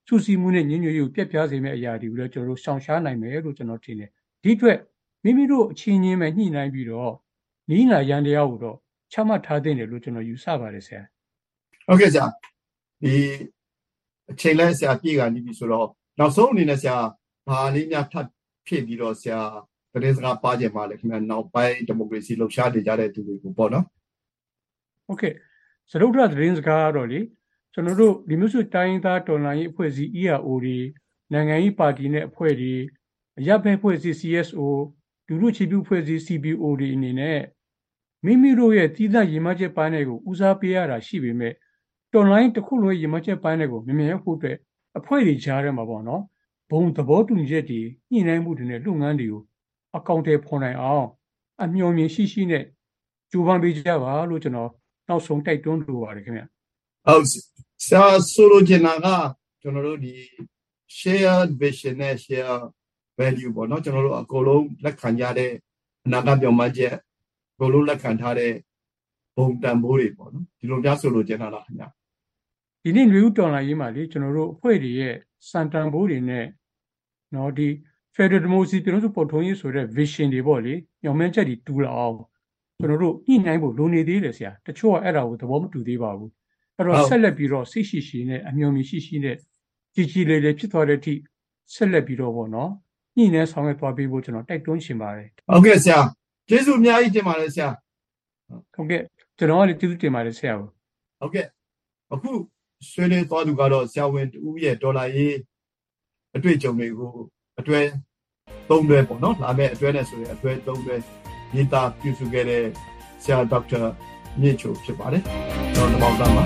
စုစည်းမှုနဲ့ညီညွတ်ရေးကိုပြတ်ပြားစေမယ့်အရာတွေကိုလည်းကျွန်တော်တို့ရှောင်ရှားနိုင်မယ်လို့ကျွန်တော်ထင်တယ်ဒီအတွက်မိမိတို့အချင်းချင်းပဲညှိနှိုင်းပြီးတော့နီးနာရန်တရားကိုတော့ချမှတ်ထားသင့်တယ်လို့ကျွန်တော်ယူဆပါတယ်ဆရာဟုတ်ကဲ့ဆရာဒီအချိန်လဲဆရာပြေကနေပြီဆိုတော့နောက်ဆုံးအနေနဲ့ဆရာဘာလေးများထပ်ဖြည့်ပြီးတော့ဆရာသတင်းစကားပါကြပါလေခင်ဗျာနောက်ပိုင်းဒီမိုကရေစီလှုပ်ရှားနေကြတဲ့သူတွေကိုပေါ့နော်ဟုတ်ကဲ့စရုပ်ထသတင်းစကားတော့လေကျွန်တော်တို့ဒီမျိုးစုတိုင်းသားတော်လှန်ရေးအဖွဲ့အစည်း ERO တွေနိုင်ငံရေးပါတီနဲ့အဖွဲ့တွေအရပ်ဘက်အဖွဲ့အစည်း CSO လူလူချီပြုအဖွဲ့အစည်း CBO တွေအနေနဲ့မိမိတို့ရဲ့တည်တဲ့ရည်မှန်းချက်ပိုင်းတွေကိုဦးစားပေးရတာရှိပေမဲ့တော်လှန်ရေးတစ်ခုလုံးရည်မှန်းချက်ပိုင်းတွေကိုမြင်မြင်ဖို့အတွက်အဖွဲ့တွေကြားထဲမှာပေါ့နော်ဘုံသဘောတူညီချက်တွေညှိနှိုင်းမှုတွေနဲ့လုပ်ငန်းတွေကိုအကောင့်တွေဖော်နိုင်အောင်အမျှော်မြင်ရှိနဲ့ကြိုးပမ်းပေးကြပါလို့ကျွန်တော်နောက်ဆုံးတိုက်တွန်းလိုပါတယ်ခင်ဗျဟုတ်ဆရာဆိုလိုချင်တာကကျွန်တော်တို့ဒီ share vision နဲ့ share value ပေါ့နော်ကျွန်တော်တို့အကုန်လုံးလက်ခံကြတဲ့အနာဂတ်ပြောင်းမှချက်အကုန်လုံးလက်ခံထားတဲ့ဘုံတန်ဖိုးတွေပေါ့နော်ဒီလိုများဆိုလိုချင်တာလားခင်ဗျဒီနေ့လူတော်လာရေးမှာလေကျွန်တော်တို့အဖွဲ့တွေရဲ့စံတန်ဖိုးတွေနဲ့နော်ဒီ Federal Democracy ပြည်လို့ပေါ်ထုံးရေးဆိုတဲ့ vision တွေပေါ့လေညောင်မင်းချက်တွေတူလာအောင်ကျွန်တော်တို့ညှိနှိုင်းဖို့လိုနေသေးတယ်ဆရာတချို့ကအဲ့ဒါကိုသဘောမတူသေးပါဘူးအဲ့တော့ဆက်လက်ပြီးတော့စိတ်ရှိနဲ့အမျှော်မြင်ရှိနဲ့ကြီးလေးဖြစ်သွားတဲ့အထိဆက်လက်ပြီးတော့ပေါ့နော်ညှိနှိုင်းဆောင်ရွက်သွားပေးဖို့ကျွန်တော်တိုက်တွန်းရှင်ပါတယ်ဟုတ်ကဲ့ဆရာကျေးဇူးအများကြီးတင်ပါတယ်ဆရာဟုတ်ကဲ့ကျွန်တော်ကလည်းကျေးဇူးတင်ပါတယ်ဆရာဟုတ်ကဲ့အခုဆွေးနွေးသွားသူကတော့ဆရာဝန်တူရဲ့ဒေါ်လာရေးအတွေ့အကြုံတွေကိုအတွဲ3တွဲပေါ့နော်လာမယ့်အတွဲနဲ့ဆိုရင်အတွဲ3တွဲရေးသားပြုစုခဲ့တဲ့ဆရာဒေါက်တာမြင့်ချိုဖြစ်ပါတယ်ကျွန်တော်တောင်းတပါ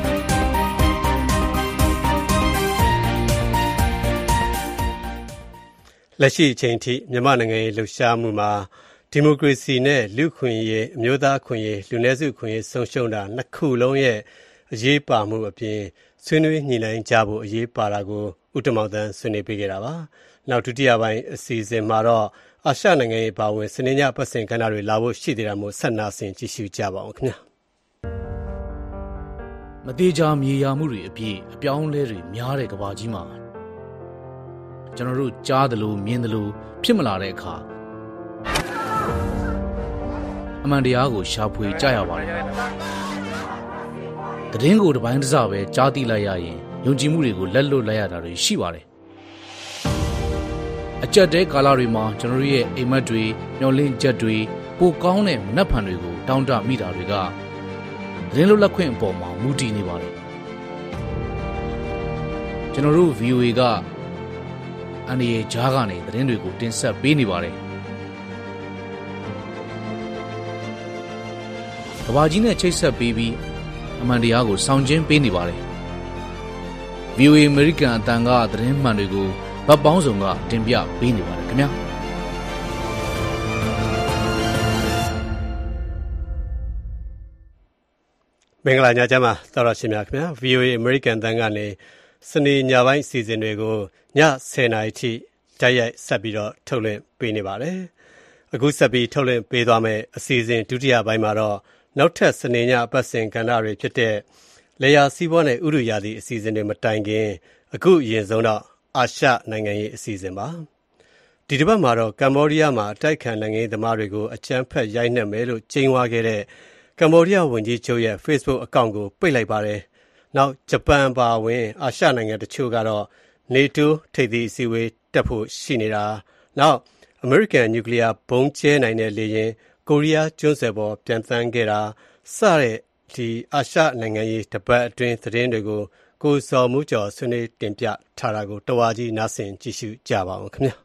လက်ရှိအချိန်ထိမြန်မာနိုင်ငံရဲ့လှုပ်ရှားမှုမှာဒီမိုကရေစီနဲ့လူ့ခွင့်ရေးအမျိုးသားခွင့်ရေးလူနည်းစုခွင့်ရေးဆုံးရှုံးတာနှစ်ခုလုံးရဲ့အရေးပါမှုအပြင်ဆွေးနွေးညှိနှိုင်းကြဖို့အရေးပါတာကိုဦးတမောင်သန်းဆွေးနွေးပေးခဲ့တာပါနောက်ဒုတိယပိုင်းအစီအစဉ်မှာတော့အာရှနိုင်ငံရေးပါဝင်စနေညပတ်စဉ်ကဏ္ဍတွေလာဖို့ရှိသေးတာမို့ဆက်နာဆင်ကြည့်ရှုကြပါအောင်ခင်ဗျာမသေးချာမြေယာမှုတွေအပြည့်အပြောင်းလဲတွေများတဲ့ကဘာကြီးမှာကျွန်တော်တို့ကြားသလိုမြင်သလိုဖြစ်မလာတဲ့အခါအမှန်တရားကိုရှာဖွေကြရပါတယ်သတင်းကိုတစ်ပိုင်းတစ်စပဲကြားသိလိုက်ရရင်ယုံကြည်မှုတွေကိုလက်လွတ်လိုက်ရတာတွေရှိပါတယ်အကြက်တဲကာလတွေမှာကျွန်တော်ရဲ့အိမ်မက်တွေမျောလင့်ချက်တွေပိုကောင်းတဲ့မနှက်ဖန်တွေကိုတောင်းတမိတာတွေကသတင်းလွတ်လပ်ခွင့်အပေါ်မှာမူတည်နေပါတယ်ကျွန်တော်တို့ VOA ကအန်ဒီရဲ့ဂျားကနေသတင်းတွေကိုတင်ဆက်ပေးနေပါတယ်ကဘာကြီးနဲ့ချိတ်ဆက်ပေးပြီးအမှန်တရားကိုဆောင်ကျဉ်ပေးနေပါတယ် VOA American အတန်ကသတင်းမှန်တွေကိုဗတ်ပေါင်းစုံကတင်ပြပေးနေပါတယ်ခင်ဗျာမင်္ဂလာညချမ်းပါတော်တော်ရှင်များခင်ဗျာ VOA American အတန်ကနေစနေညပိုင်းစီစဉ်တွေကိုည10:00 နာရီထိတိုက်ရိုက်ဆက်ပြီးတော့ထုတ်လွှင့်ပေးနေပါတယ်အခုဆက်ပြီးထုတ်လွှင့်ပေးသွားမယ့်အစီအစဉ်ဒုတိယပိုင်းမှာတော့နောက်ထပ်စနေညအပတ်စဉ်ကဏ္ဍတွေဖြစ်တဲ့လေယာစီးပွားနဲ့ဥတုရာသီအစီအစဉ်တွေမတိုင်ခင်အခုအရင်ဆုံးတော့အာရှနိုင်ငံရေးအစီအစဉ်ပါဒီတစ်ပတ်မှာတော့ကမ္ဘောဒီးယားမှာအတိုက်ခံနိုင်ငံရေးသမားတွေကိုအကြမ်းဖက်ရိုက်နှက်မယ်လို့ကြေညာခဲ့တဲ့ကမ္ဘောဒီးယားဝန်ကြီးချုပ်ရဲ့ Facebook အကောင့်ကိုပိတ်လိုက်ပါတယ်နောက်ဂျပန်ပါဝင်အာရှနိုင်ငံတချို့ကတော့ NATO ထိပ်သီးအစည်းအဝေးတက်ဖို့ရှိနေတာနောက်အမေရိကန်နျူကလ িয়ার ဘုံကျဲနိုင်တဲ့လေယာဉ်ကိုရီးယားကျွန်းဆွယ်ပေါ်ပြန်သန်းခဲ့တာစတဲ့ဒီအာရှနိုင်ငံရေးတပတ်အတွင်းသတင်းတွေကိုကိုစော်မှုကျော်ဆွေးနွေးတင်ပြထားတာကိုတဝါကြီးနားဆင်ကြည့်ရှုကြပါအောင်ခင်ဗျာ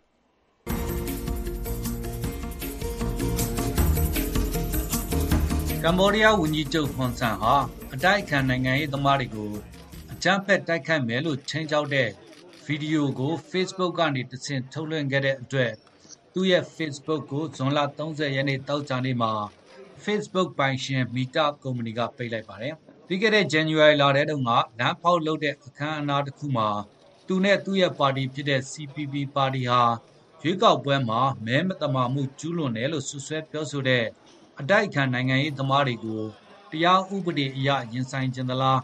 ကမ္ဘောဒီးယားဝန်ကြီးချုပ်ဟွန်ဆန်ဟာအတိုက်အခံနိုင်ငံရေးသမားတွေကိုအကြမ်းဖက်တိုက်ခိုက်မယ်လို့ချိန်ချောက်တဲ့ဗီဒီယိုကို Facebook ကနေတဆင့်ထုတ်လွှင့်ခဲ့တဲ့အတွက်သူ့ရဲ့ Facebook ကိုဇွန်လ30ရက်နေ့တောက်ကြနေ့မှာ Facebook ပိုင်ရှင်မီတာကုမ္ပဏီကပိတ်လိုက်ပါတယ်။ပြီးခဲ့တဲ့ January လထဲတုန်းကလမ်းဖောက်လုပ်တဲ့အခမ်းအနားတစ်ခုမှာသူနဲ့သူ့ရဲ့ပါတီဖြစ်တဲ့ CPP ပါတီဟာရွေးကောက်ပွဲမှာမဲမသမာမှုကျူးလွန်တယ်လို့ဆွဆွဲပြောဆိုတဲ့အတိုက်အခံနိုင်ငံရေးသမားတွေကိုတရားဥပဒေအရရင်ဆိုင်ခြင်းသလား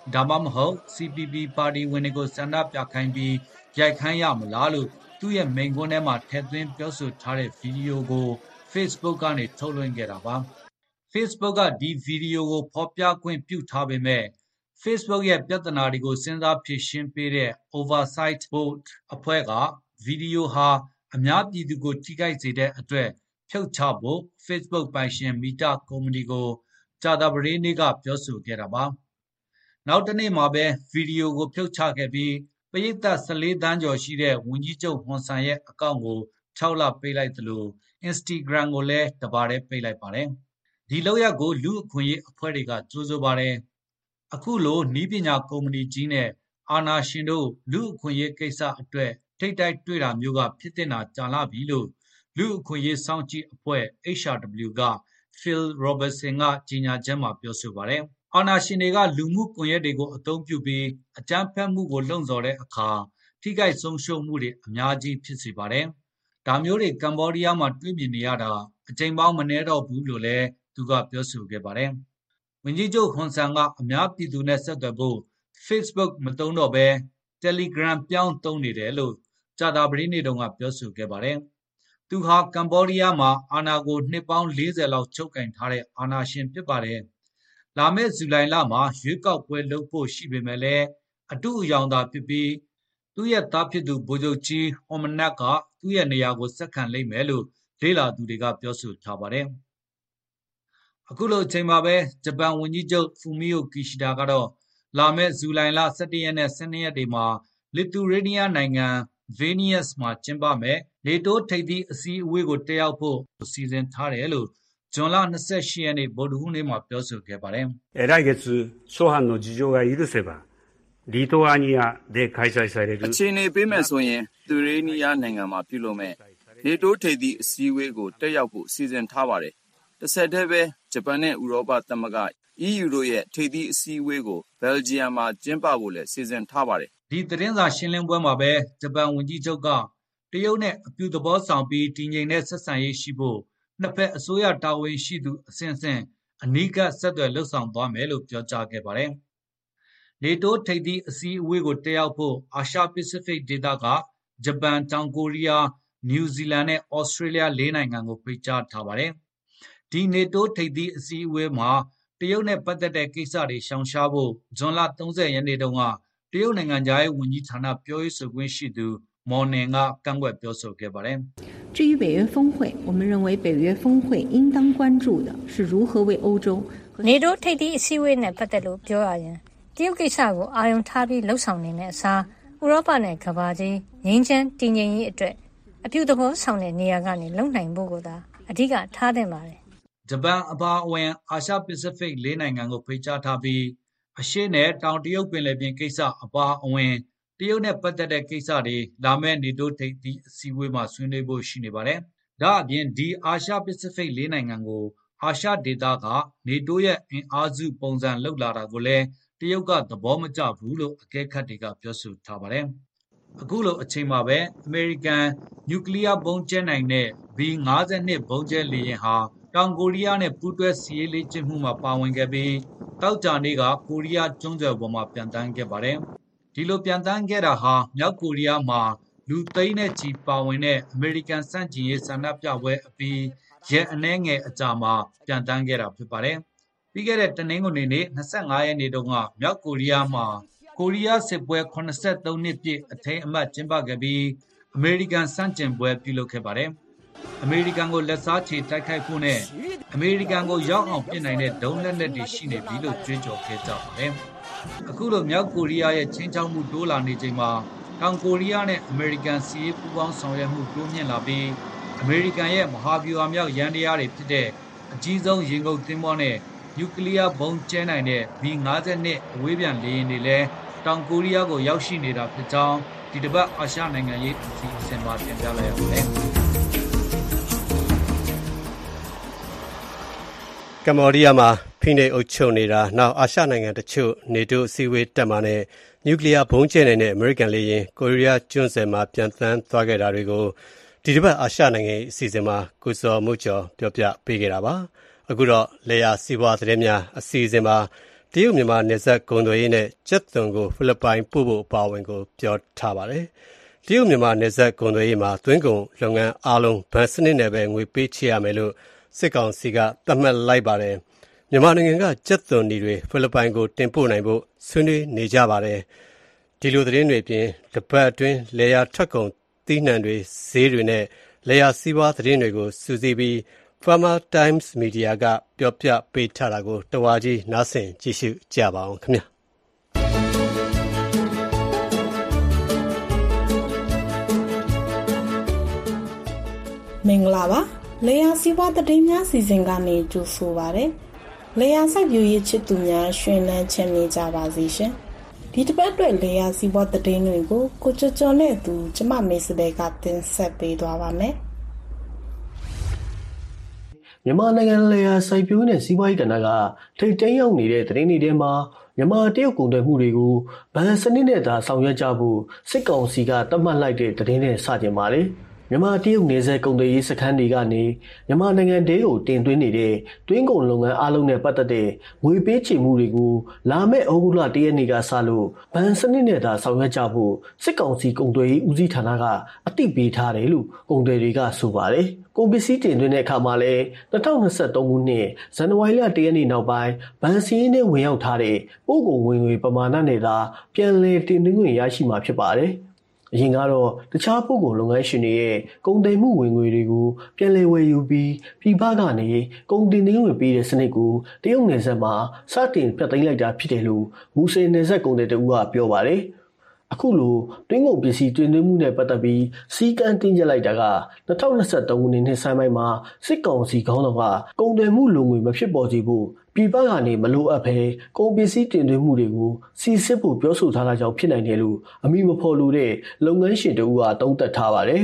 ဒါမှမဟုတ် CPP ပါတီဝင်တွေကိုဆန္ဒပြခိုင်းပြီးရိုက်ခိုင်းရမလားလို့သူ့ရဲ့မိန့်ခွန်းထဲမှာထည့်သွင်းပြောဆိုထားတဲ့ဗီဒီယိုကို Facebook ကနေထုတ်လွှင့်ခဲ့တာပါ။ Facebook ကဒီဗီဒီယိုကိုဖော်ပြခွင့်ပြုထားပေမဲ့ Facebook ရဲ့ပြဿနာတွေကိုစဉ်းစားဖြေရှင်းပေးတဲ့ Oversight Board အဖွဲ့ကဗီဒီယိုဟာအများပြည်သူကိုထိခိုက်စေတဲ့အတွက်ဖြုတ်ချဖို့ Facebook ပိုင်ရှင် Meta ကုမ္ပဏီကိုကြာသပတေးနေ့ကပြောဆိုခဲ့တာပါ။နောက်တနေ့မှာပဲဗီဒီယိုကိုဖြုတ်ချခဲ့ပြီးပရိသတ်14 သန်းကျော်ရှိတဲ့ဝန်ကြီးချုပ်ဟွန်ဆန်ရဲ့အကောင့်ကို6 လပိတ်လိုက်သလို Instagram ကိုလည်းတပါတည်းပိတ်လိုက်ပါတယ်။ဒီလုပ်ရပ်ကိုလူ့အခွင့်အရေးအဖွဲ့တွေကကြိုဆိုပါတယ်။အခုလိုနည်းပညာကုမ္ပဏီကြီးနဲ့အာဏာရှင်တို့လူ့အခွင့်အရေးကိစ္စအတွက်ထိပ်တိုက်တွေ့တာမျိုးကဖြစ်တင်တာကြာလာပြီလို့လူ့အခွင့်အရေးစောင့်ကြည့်အဖွဲ့ HRW က Phil Robertson ကကြေညာချက်မှာပြောဆိုပါတယ်။အာဏာရှင်တွေကလူမှုကွန်ရက်တွေကိုအသုံးပြုပြီးအကြမ်းဖက်မှုကိုလှုံ့ဆော်တဲ့အခါထိခိုက်ဆုံးရှုံးမှုတွေအများကြီးဖြစ်စေပါတယ်။ဒါမျိုးတွေကမ္ဘောဒီးယားမှာတွေ့မြင်နေရတာအကြိမ်ပေါင်းမနည်းတော့ဘူးလို့လည်းသူကပြောဆိုခဲ့ပါတယ်။ဝန်ကြီးချုပ်ဟွန်ဆန်ကအများပြည်သူနဲ့ဆက်သွယ်ဖို့ Facebook မသုံးတော့ဘဲ Telegram ပြောင်းသုံးနေတယ်လို့ကြာသပတေးနေ့တုန်းကပြောဆိုခဲ့ပါတယ်။သူဟာကမ္ဘောဒီးယားမှာအာဏာကိုနှစ်ပေါင်း40လောက်ချုပ်ကိုင်ထားတဲ့အာဏာရှင်ဖြစ်ပါတယ်။လာမယ့်ဇူလိုင်လမှာရွေးကောက်ပွဲလုပ်ဖို့ရှိပေမဲ့လည်းအတုအယောင်သာဖြစ်ပြီးသူ့ရဲ့သားဖြစ်သူဗိုလ်ချုပ်ကြီးဟွန်မနက်ကသူ့ရဲ့နေရာကိုဆက်ခံလိမ့်မယ်လို့လေ့လာသူတွေကပြောဆိုထားပါတယ်။အခုလိုအချိန်မှာပဲဂျပန်ဝန်ကြီးချုပ်ဖူမီယိုကီရှီဒါကတော့လာမယ့်ဇူလိုင်လ17ရက်နဲ့12ရက်တွေမှာလစ်သူရေးနီးယားနိုင်ငံဗေးနီးယပ်စ်မှာကျင်းပမယ့်နေတိုးထိပ်သီးအစည်းအဝေးကိုတက်ရောက်ဖို့စီစဉ်ထားတယ်လို့ဇွန်လ28ရက်နေ့ဗုဒ္ဓဟူးနေ့မှာပြောဆိုခဲ့ပါတယ်来月諸般の事情が許せばリトアニアで開催されるအခြေအနေပေးမယ်ဆိုရင်သူရေးနီးယားနိုင်ငံမှာပြုလုပ်မဲ့နေတိုးထိပ်သီးအစည်းအဝေးကိုတက်ရောက်ဖို့စီစဉ်ထားပါတယ်။တစ်ဆက်တည်းပဲဂျပန်နဲ့ဥရောပသမဂ္ဂ EU တို့ရဲ့ထိပ်သီးအစည်းအဝေးကိုဘယ်လ်ဂျီယံမှာကျင်းပဖို့လည်းစီစဉ်ထားပါတယ်။ဒီသတင်းစာရှင်းလင်းပွဲမှာပဲဂျပန်ဝန်ကြီးချုပ်ကတရုတ်နဲ့အပြုသဘောဆောင်ပြီးတည်ငြိမ်တဲ့ဆက်ဆံရေးရှိဖို့နှစ်ဖက်အစိုးရတာဝန်ရှိသူအဆင့်ဆင့်အနီးကပ်ဆက်သွယ်လှုပ်ဆောင်သွားမယ်လို့ပြောကြားခဲ့ပါတယ်။နေတိုးထိပ်သီးအစည်းအဝေးကိုတက်ရောက်ဖို့အာရှပစိဖိတ်ဒေသကဂျပန်၊တောင်ကိုရီးယား၊နယူးဇီလန်နဲ့ဩစတြေးလျ၄နိုင်ငံကိုဖိတ်ကြားထားပါတယ်။ဒီနေတိုးထိပ်သီးအစည်းအဝေးမှာတရုတ်နဲ့ပတ်သက်တဲ့ကိစ္စတွေရှောင်ရှားဖို့ဇွန်လ30ရက်နေ့တုန်းကတရုတ်နိုင်ငံသားရေးဝန်ကြီးဌာနပြောရေးဆိုခွင့်ရှိသူမော်နင်ကကန့်ကွက်ပြောဆိုခဲ့ပါတယ်至于北约峰会，我们认为北约峰会应当关注的是如何为欧洲နေတိုးထိပ်သီးအစည်းအဝေးနဲ့ပတ်သက်လို့ပြောရရင်တရုတ်ကိစ္စကိုအာရုံထားပြီးလှုပ်ဆောင်နေတဲ့အစားဥရောပနဲ့ကမ္ဘာကြီးငြိမ်းချမ်းတည်ငြိမ်ရေးအတွက်အပြုသဘောဆောင်တဲ့နေရာကနေလုံနိုင်ဖို့ကိုသာအဓိကထားသင့်ပါတယ်ဂျပန်အပါအဝင်အာရှပစိဖိတ်၄နိုင်ငံကိုဖိတ်ကြားထားပြီးအရှေ့နဲ့တောင်တရုတ်ပင်လယ်ပြင်ကိစ္စအပါအဝင်တရုတ်နဲ့ပတ်သက်တဲ့ကိစ္စတွေလာမယ့်နေတိုးထိပ်သီးအစည်းအဝေးမှာဆွေးနွေးဖို့ရှိနေပါတယ်။ဒါအပြင်ဒီအာရှပစိဖိတ်၄နိုင်ငံကိုအာရှဒေသကနေတိုးရဲ့အင်အားစုပုံစံလောက်လာတာကိုလည်းတရုတ်ကသဘောမကျဘူးလို့အကဲခတ်တွေကပြောဆိုထားပါတယ်။အခုလိုအချိန်မှာပဲအမေရိကန်နျူကလ িয়ার ဘုံးကျဲနိုင်တဲ့ B-52 ဘုံးကျဲလေယာဉ်ဟာတောင်ကိုရီးယားနဲ့ပူးတွဲစစ်ရေးလေ့ကျင့်မှုမှာပါဝင်ခဲ့ပြီးသောကြာနေ့ကကိုရီးယားကျွန်းဆွယ်ပေါ်မှာပျံသန်းခဲ့ပါတယ်။ဒီလိုပျံသန်းခဲ့တာဟာမြောက်ကိုရီးယားမှာလူသိန်းနဲ့ချီပါဝင်တဲ့အမေရိကန်စန့်ကျင်ရေးဆန္ဒပြပွဲအပြီးရက်အနည်းငယ်အကြာမှာပျံသန်းခဲ့တာဖြစ်ပါတယ်။ပြီးခဲ့တဲ့တနင်္ဂနွေနေ့25ရက်နေ့တုန်းကမြောက်ကိုရီးယားမှာကိုရီးယားစစ်ပွဲ83နှစ်ပြည့်အထိမ်းအမှတ်ကျင်းပခဲ့ပြီးအမေရိကန်စန့်ကျင်ပွဲပြုလုပ်ခဲ့ပါတယ်။အမေရိကန်ကိုလက်စားချေတိုက်ခိုက်ဖို့နဲ့အမေရိကန်ကိုရောက်အောင်ပြင်နိုင်တဲ့ဒုံးလက်နက်တွေရှိနေပြီလို့ကြွေးကြော်ခဲ့ကြပါတယ်။အခုလိုမြောက်ကိုရီးယားရဲ့ချင်းချောက်မှုတိုးလာနေချိန်မှာတောင်ကိုရီးယားနဲ့အမေရိကန်စီးရေးပူးပေါင်းဆောင်ရွက်မှုတိုးမြင့်လာပြီးအမေရိကန်ရဲ့မဟာဗျူဟာမြောက်ရန်တရားတွေဖြစ်တဲ့အကြီးဆုံးရေငုပ်သင်္ဘောနဲ့နျူကလ িয়ার ဘုံးကျဲနိုင်တဲ့ B-52 အဝေးပြန်လေယာဉ်တွေလည်းတောင်ကိုရီးယားကိုရောက်ရှိနေတာဖြစ်ကြောင်းဒီတစ်ပတ်အာရှနိုင်ငံရေးအစီအစဉ်မှာတင်ပြလိုက်ရပါတယ်။ကမ္ဘောဒီးယားမှာဖိနှိပ်အုပ်ချုပ်နေတာနောက်အာရှနိုင်ငံတချို့နေတိုးအစည်းအဝေးတက်မှာနဲ့နျူကလ িয়ার ဘုံးကျဲနိုင်တဲ့အမေရိကန်လေယာဉ်ကိုရီးယားကျွန်းဆွယ်မှာပြန်သန်းသွားခဲ့တာတွေကိုဒီတစ်ပတ်အာရှနိုင်ငံရေးအစီအစဉ်မှာကိုစော်မိုးကျော်ပြောပြပေးခဲ့တာပါ။အခုတော့လေယာစီးပွားသတင်းများအစီအစဉ်မှာတရုတ်မြန်မာနယ်စပ်ကုန်သွယ်ရေးနဲ့ကြက်သွန်ကိုဖိလစ်ပိုင်ပို့ဖို့အပါအဝင်ကိုပြောထားပါတယ်။တရုတ်မြန်မာနယ်စပ်ကုန်သွယ်ရေးမှာသွင်းကုန်လုပ်ငန်းအားလုံးဘဏ်စနစ်နဲ့ပဲငွေပေးချေရမယ်လို့စစ်ကောင်စီကသတ်မှတ်လိုက်ပါတယ်။မြန်မာနိုင်ငံကကြက်သွန်တွေဖိလစ်ပိုင်ကိုတင်ပို့နိုင်ဖို့ဆွေးနွေးနေကြပါတယ်။ဒီလိုသတင်းတွေပြင်တပတ်အတွင်းလေယာထွက်ကုန်သီးနှံတွေဈေးတွေနဲ့လေယာစီးပွားသတင်းတွေကိုစူးစီးပြီး Farmer Times Media ကပြောပြပေးထားတာကိုတဝါကြီးနားဆင်ကြည့်ရှုကြပါအောင်ခင်ဗျာမင်္ဂလာပါလေယာစီးပွားသတင်းများစီစဉ်ကနေကြိုဆိုပါရစေလေယာစိုက်ပျိုးရေးချစ်သူများရှင်လန်းချမ်းမြေ့ကြပါစေရှင်ဒီတစ်ပတ်အတွက်လေယာစီးပွားသတင်းတွေကိုကိုကျော်နဲ့အတူကျမမေစတဲ့ကတင်ဆက်ပေးသွားပါမယ်မြန်မာနိုင်ငံလေယာစိုက်ပျိုးနဲ့စီးပွားရေးကဏ္ဍကထိပ်တန်းရောက်နေတဲ့သတင်းတွေထဲမှာမြန်မာတရုတ်ကုန်သွယ်မှုတွေကိုဗန်စနစ်နဲ့သာဆောင်ရွက်ကြဖို့စစ်ကောင်စီကသတ်မှတ်လိုက်တဲ့သတင်းနဲ့စတင်ပါတယ်မြန်မာတရုတ်နယ်စပ်ကုန်သွယ်ရေးစခန်းတွေကနေမြန်မာနိုင်ငံတဲကိုတင်သွင်းနေတဲ့တွင်းကုန်လုပ်ငန်းအားလုံးနဲ့ပတ်သက်တဲ့ငွေပေးချေမှုတွေကိုလာမယ့်ဩဂုတ်လ1ရက်နေ့ကစလို့ဗန်စနစ်နဲ့သာဆောင်ရွက်ကြဖို့စစ်ကောင်စီကုန်သွယ်ရေးဦးစီးဌာနကအသိပေးထားတယ်လို့ကုန်သွယ်တွေကဆိုပါတယ်။ကုန်ပစ္စည်းတင်သွင်းတဲ့အခါမှာလည်း2023ခုနှစ်ဇန်နဝါရီလ1ရက်နေ့နောက်ပိုင်းဗန်စီးရင်နဲ့ဝင်ရောက်ထားတဲ့ပို့ကုန်ဝင်ငွေပမာဏနဲ့သာပြန်လည်တင်သွင်းခွင့်ရရှိမှာဖြစ်ပါတယ်။အရင်ကတော့တခြားပို့ကုန်လုပ်ငန်းရှင်တွေရဲ့ကုန်တင်မှုဝင်ငွေတွေကိုပြန်လည်ဝယ်ယူပြီးပြည်ပကနေကုန်တင်နှင်းဝင်ပေးတဲ့စနစ်ကိုတရုတ်နယ်စပ်မှာစတင်ပြတ်သိမ်းလိုက်တာဖြစ်တယ်လို့မူဆယ်နယ်စပ်ကုန်သည်တဦးကပြောပါတယ်။အခုလိုတွင်းကုန်ပစ္စည်းတွင်သွင်းမှုနဲ့ပတ်သက်ပြီးစီကံတင်ကျလိုက်တာက2023ခုနှစ်နှစ်ဆန်းပိုင်းမှာစစ်ကောင်စီခေါင်းဆောင်ကကုန်သွယ်မှုလုံငွေမဖြစ်ပေါ်စေဖို့ပြည်ပကနေမလိုအပ်ဘဲကုန်ပစ္စည်းတင်သွင်းမှုတွေကိုစီစစ်ဖို့ပြောဆိုထားတာကြောင့်ဖြစ်နိုင်တယ်လို့အမိမဖော်လို့တဲ့လုပ်ငန်းရှင်တို့ကသုံးသပ်ထားပါတယ်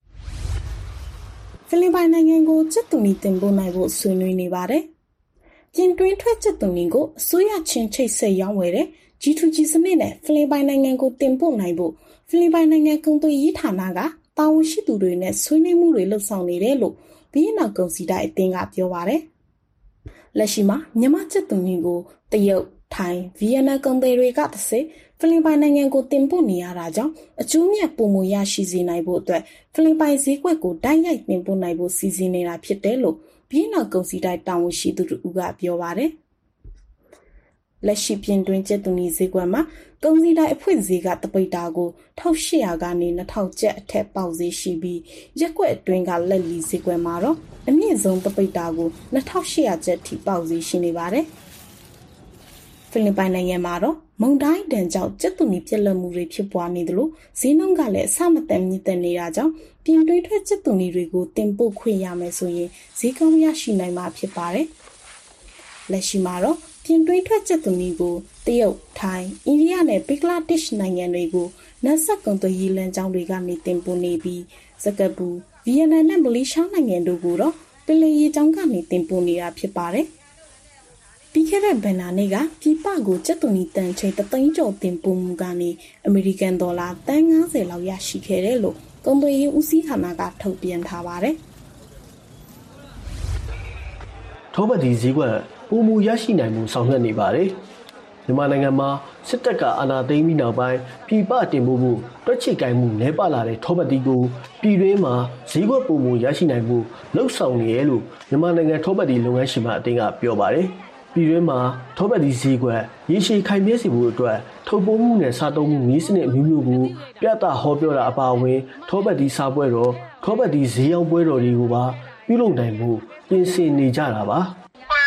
ဖိလစ်ပိုင်နိုင်ငံကိုကြက်သွန်တင်ပို့နိုင်ဖို့ဆွေးနွေးနေပါတယ်။ပြင်တွင်းထွက်ကြက်သွန်ကိုအစိုးရချင်းချိတ်ဆက်ရောင်းဝယ်တဲ့ G2G စနစ်နဲ့ဖိလစ်ပိုင်နိုင်ငံကိုတင်ပို့နိုင်ဖို့ဖိလစ်ပိုင်နိုင်ငံကုန်သွယ်ရေးဌာနကတာဝန်ရှိသူတွေနဲ့ဆွေးနွေးမှုတွေလုပ်ဆောင်နေတယ်လို့ဗီယက်နမ်ကုန်စည်ဒိုင်အသင်းကပြောပါတယ်။လက်ရှိမှာမြန်မာကြက်သွန်ကိုတရုတ်၊ထိုင်း၊ဗီယက်နမ်ကုန်သည်တွေကတစ်စိဖိလစ်ပိုင်နိုင်ငံကိုတင်ပို့နေရတာကြောင့်အကျိုးမြတ်ပုံမရရှိစေနိုင်ဖို့အတွက်ဖိလစ်ပိုင်ဈေးကွက်ကိုတိုက်ရိုက်တင်ပို့နိုင်ဖို့စီစဉ်နေတာဖြစ်တယ်လို့ဗီယက်နမ်ကုန်စည်ဒိုင်တာဝန်ရှိသူတို့ကပြောပါတယ်။လက်ရှိပြင်တွင်းကျပ်သူနီဈေးကွက်မှာကုန်စည်ဒိုင်အဖွဲ့ဈေးကတပိတ်တာကို1800ကနေ2000ကျပ်အထက်ပေါက်ဈေးရှိပြီးရက်ကွက်အတွင်းကလက်လီဈေးကွက်မှာတော့အမြင့်ဆုံးတပိတ်တာကို2800ကျပ်ထိပေါက်ဈေးရှိနေပါတယ်။ဖိလစ်ပိုင်နိုင်ငံမှာတော့မုန်တိုင်းတန်ကြောင့်ကျပ်သူနီပြက်လက်မှုတွေဖြစ်ပွားနေသလိုဈေးနှုန်းကလည်းအဆမတန်မြင့်တက်နေတာကြောင့်ပြင်တွင်းထွက်ကျပ်သူနီတွေကိုတင်ပို့ခွင့်ရမယ်ဆိုရင်ဈေးကောင်းရရှိနိုင်မှာဖြစ်ပါတယ်။လက်ရှိမှာတော့ပြင်တွင်းထွက်ကျက်သူမျိုးကိုတရုတ်၊ထိုင်း၊အိန္ဒိယနဲ့ဘင်္ဂလားဒေ့ရှ်နိုင်ငံတွေကိုနယ်စပ်ကုန်သွယ်ရေးလမ်းကြောင်းတွေကနေတင်ပို့နေပြီးစကာပူ၊ဗီယက်နမ်နဲ့မလေးရှားနိုင်ငံတို့ကိုတော့ပင်လယ်ရေကြောင်းကနေတင်ပို့နေတာဖြစ်ပါတယ်။ပြီးခဲ့တဲ့ဘဏ္ဍာနေ့ကပြည်ပကိုကျက်သူမျိုးတန်ချိန်3သိန်းကျော်တင်ပို့မှုကနေအမေရိကန်ဒေါ်လာတန်90လောက်ရရှိခဲ့တယ်လို့ကုန်သွယ်ရေးဦးစီးဌာနကထုတ်ပြန်ထားပါတယ်။ထောပတ်ဒီဈေးကွက်ပုံမူရရှိနိုင်မှုဆောင်ရွက်နေပါတယ်။မြန်မာနိုင်ငံမှာစစ်တပ်ကအာဏာသိမ်းပြီးနောက်ပိုင်းပြည်ပတင်ပို့မှုတွက်ချိကိုင်မှုနှဲပါလာတဲ့ထောပတ်တီကိုပြည်တွင်းမှာဈေးကွက်ပုံမူရရှိနိုင်မှုလှုပ်ဆောင်နေရလို့မြန်မာနိုင်ငံထောပတ်တီလုပ်ငန်းရှင်များအသင်းကပြောပါတယ်။ပြည်တွင်းမှာထောပတ်တီဈေးကွက်ရေရှည်ခိုင်မြဲစေဖို့အတွက်ထုတ်ပိုးမှုနဲ့စားသုံးမှုနည်းစနစ်အမျိုးမျိုးကိုပြသဟောပြောတာအပါအဝင်ထောပတ်တီစားပွဲတော်ထောပတ်တီဈေးရောင်းပွဲတော်တွေကိုပါပြုလုပ်နိုင်မှုပြင်ဆင်နေကြတာပါ။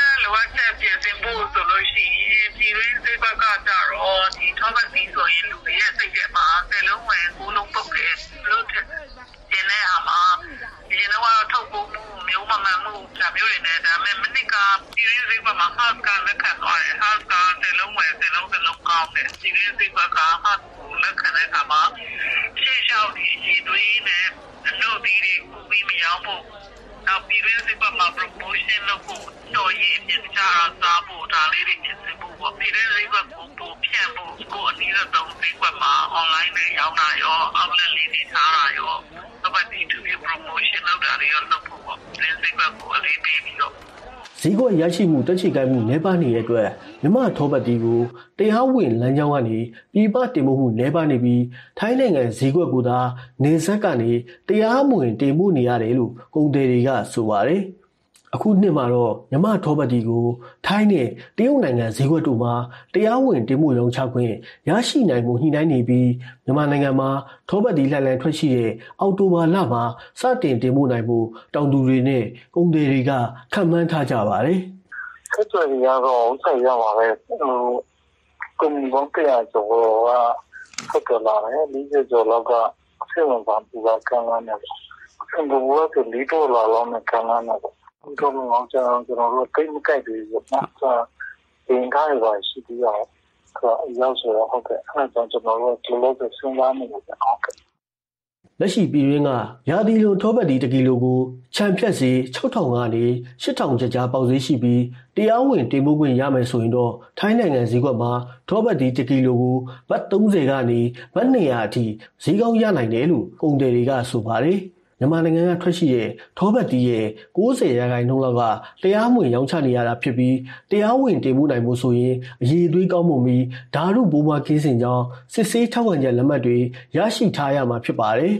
ထောပတ်ပြီးဆိုရင်လူတွေရဲ့စိတ်ထဲမှာ10လုံးဝင်9လုံးပုတ်တယ်လို့တင်တဲ့ဟာမှာဒီတော့ထုတ်ဖို့မျိုးမှန်မှုဒါမျိုးတွေနဲ့ဒါပေမဲ့မနစ်ကပြည်ရင်းစိတ်မှာဟာကလက်ခံသွားတယ်ဟာက10လုံးဝင်10လုံးကောင်းတယ်ပြည်ရင်းစိတ်ကဟာကိုလက်ခံတဲ့အခါမှာရှေ့လျှောက်ဒီရေသွေးနဲ့အလုပ်ပြီးမရောက်ဖို့နောက်ပြည်ရင်းစိတ်မှာ promotion လုပ်ဖို့တော့ရင်းပြင်ချစားဖို့ဒါလေးတွေပြင်ဆင်ဖို့ပြည်ရင်းစိတ်ကကိုဖြန့်ဖို့ကိုအနည်းဆုံးစိတ်ကမှာ online နဲ့ရောင်းတာရော outlet လေးတွေထားတာရောဘာပဲဒီ promotion လုပ်တာတွေရောလုပ်ဖို့ပေါ့ပြည်ရင်းစိတ်ကိုအလေးပေးပြီးတော့ဈေးကွက်ရရှိမှုတက်ချေကိုင်းမှုနှဲပါနေတဲ့အတွက်မြမထောပတ်တီကိုတရားဝင်လမ်းကြောင်းကနေပြည်ပတင်ပို့မှုနှဲပါနေပြီးထိုင်းနိုင်ငံဈေးကွက်ကိုသာနေဆက်ကနေတရားမဝင်တင်ပို့နေရတယ်လို့ကုန်သည်တွေကဆိုပါတယ်အခုနှစ်မှာတော့မြမထောပတ်တီကိုထိုင်းနဲ့တရုတ်နိုင်ငံဈေးကွက်တို့မှာတရားဝင်တင်ပို့ရောင်းချခွင့်ရရှိနိုင်မှုညှိနှိုင်းနေပြီးမြန်မာနိုင်ငံမှာထောပတ်တီလှန်ထွက်ရှိတဲ့အောက်တိုဘာလမှာစတင်တင်ပို့နိုင်မှုတောင်သူတွေနဲ့ကုန်သည်တွေကခန့်မှန်းထားကြပါတယ်ခက်ကြွယ်ရတော့ဆက်ရပါပဲကွန်မြူဘောကရကျော်ကခက်ကြလာတယ်40ကျော်လောက်ကဆေးဝန်ပါပူပါခံလာနေတယ်အင်ဒိုဝါကလီတိုလာလောနဲ့ခံလာနေတယ်တော့ကျွန်တော်တို့ကိမကြိုက်သေးဘူးနော်တင်ကားပါရှိသေးတယ်ရောက်ဆိုတော့ဟုတ်ကဲ့အဲ့ဒါကျွန်တော်တို့ဒီလိုပဲစဉ်းစားနေတယ်ဟုတ်ကဲ့လက်ရှိပြည်တွင်းကရာသီလိုထောပတ်တီ1ကီလိုကိုခြံဖြတ်စီ6000ကနေ8000ကျပ်ကြားပေါက်ဈေးရှိပြီးတရားဝင်တင်ပို့ခွင့်ရမယ်ဆိုရင်တော့ထိုင်းနိုင်ငံဈေးကွက်မှာထောပတ်တီ1ကီလိုကိုဘတ်30ကနေဘတ်200အထိဈေးကောင်းရနိုင်တယ်လို့ကုန်သည်တွေကဆိုပါတယ်မြန်မာနိုင်ငံကထွက်ရှိတဲ့ထောပတ်တီရဲ့90%လောက်ကတရားမဝင်ရောင်းချနေရတာဖြစ်ပြီးတရားဝင်တင်ပို့နိုင်မှုဆိုရင်အရေးသွေးကောင်းမှုပြီးဓာတ်ဘိုးဘွားကင်းစင်ကြောင်းစစ်ဆေးထောက်ခံချက်လက်မှတ်တွေရရှိထားရမှာဖြစ်ပါတယ်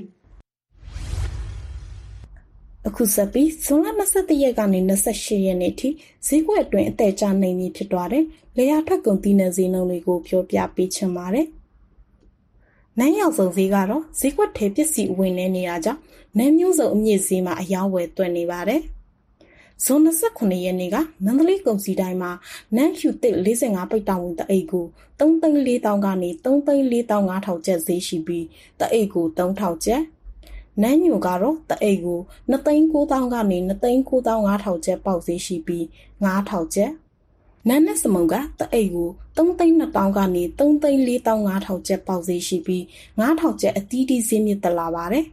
အခုဆက်ပြီးဇွန်လ21ရက်ကနေ28ရက်နေ့ထိဈေးကွက်အတွင်းအသက်ကျနေပြီဖြစ်သွားတယ်။လေယာထွက်ကုန်သီးနှံဈေးနှုန်းတွေကိုပြောပြပေးချင်ပါတယ်။နိုင်ရောက်ဆုံးဈေးကတော့ဈေးကွက်ထဲပစ္စည်းဝင်နေရကြောင်းနိုင်မျိုးစုံအမြင့်ဈေးမှာအယောင်းဝယ်သွင်းနေပါတယ်။ဇွန်29ရက်နေ့ကမန္တလေးကုန်စည်တိုင်းမှာနန်းဖြူတစ်45ပိတ်တောင်ဝင်တအိတ်ကို3,400ကနေ3,450,000ကျပ်ဈေးရှိပြီးတအိတ်ကို3,000ကျပ်နန်းညိုကတော့တအိတ်ကို2,900ကနေ2,950,000ကျပ်ပေါက်ဈေးရှိပြီး9,000ကျပ်နန်းနဲ့စမုံကတအိတ်ကို3,200ကနေ3,450,000ကျပ်ပေါက်ဈေးရှိပြီး9,000ကျပ်အသီးသီးဈေးမြင့်တက်လာပါတယ်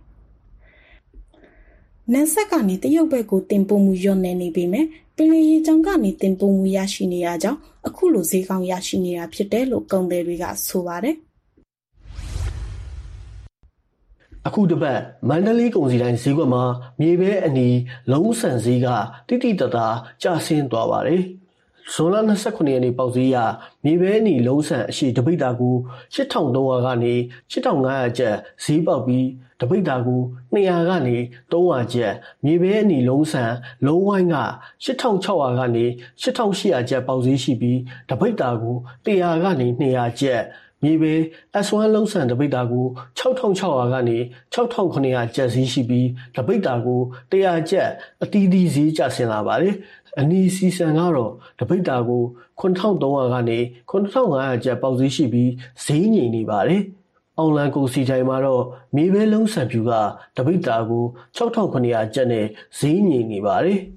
နန်းဆက်ကနေတရုတ်ဘက်ကိုတင်ပို့မှုညွှန်နေနေပေမဲ့ပင်လယ်ရေကြောင်းကနေတင်ပို့မှုရရှိနေရကြောင်းအခုလိုဈေးကောင်းရရှိနေတာဖြစ်တယ်လို့ကုန်သည်တွေကဆိုပါတယ်အခုတစ်ပတ်မန္တလေးကုန်စည်တိုင်းဈေးကွက်မှာမြေပဲအနီလုံးဆန်ဈေးကတိတိတသားကျဆင်းသွားပါတယ်။ဇွန်လ29ရက်နေ့ပေါက်ဈေးရမြေပဲအနီလုံးဆန်အရှိတပိတ်တာကို8,300ကနေ8,500ကျပ်ဈေးပေါက်ပြီးတပိတ်တာကို200ကနေ300ကျပ်မြေပဲအနီလုံးဆန်လုံးဝိုင်းက8,600ကနေ8,800ကျပ်ပေါက်ဈေးရှိပြီးတပိတ်တာကို100ကနေ200ကျပ်မြေပဲ S1 လုံးဆန်တပိတ်တာကို6,600ကနေ6,900ကျပ်ဈေးရှိပြီးတပိတ်တာကို100ကျပ်အသီးသီးဈေးကျဆင်းလာပါတယ်။အနီစီဆန်ကတော့တပိတ်တာကို9,300ကနေ9,500ကျပ်ပေါက်ဈေးရှိပြီးဈေးငြိမ်နေပါတယ်။အောင်လန်ကုန်စီတိုင်းမှာတော့မြေပဲလုံးဆန်ဖြူကတပိတ်တာကို6,900ကျပ်နဲ့ဈေးငြိမ်နေပါတယ်။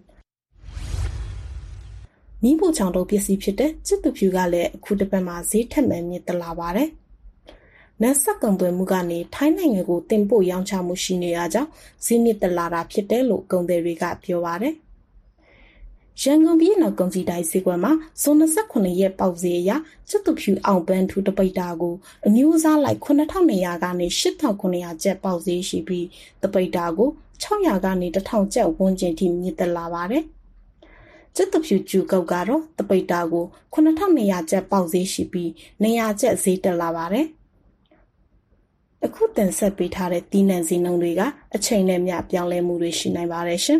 မီးဖို့ချောင်တို့ပစ္စည်းဖြစ်တဲ့စစ်သူဖြူကလည်းအခုတစ်ပတ်မှာဈေးထက်မှန်မြင့်တက်လာပါတယ်။နတ်ဆက်ကုန်သွယ်မှုကနေထိုင်းနိုင်ငံကိုတင်ပို့ရောင်းချမှုရှိနေရကြောင်းဈေးမြင့်တက်လာတာဖြစ်တယ်လို့ကုန်သည်တွေကပြောပါတယ်။ရန်ကုန်ပြည်နယ်ကုန်စည်တိုင်းဈေးကွက်မှာဇွန်29ရက်ပေါက်ဈေးအရစစ်သူဖြူအောင်ပန်းထူတပိတ်တာကိုအမျိုးအစားလိုက်9,200ကနေ8,900ကျပ်ပေါက်ဈေးရှိပြီးတပိတ်တာကို600ကနေ1,000ကျပ်ဝန်းကျင်ထိမြင့်တက်လာပါတယ်။ကျက်တဖြူကျူကုတ်ကတော့တပိတ်တာကို9,200ကျပ်ပေါက်ဈေးရှိပြီး200ကျပ်ဈေးတက်လာပါတယ်။အခုတင်ဆက်ပေးထားတဲ့တီးနှံဈေးနှုန်းတွေကအချိန်နဲ့မျှပြောင်းလဲမှုတွေရှိနိုင်ပါတယ်ရှင်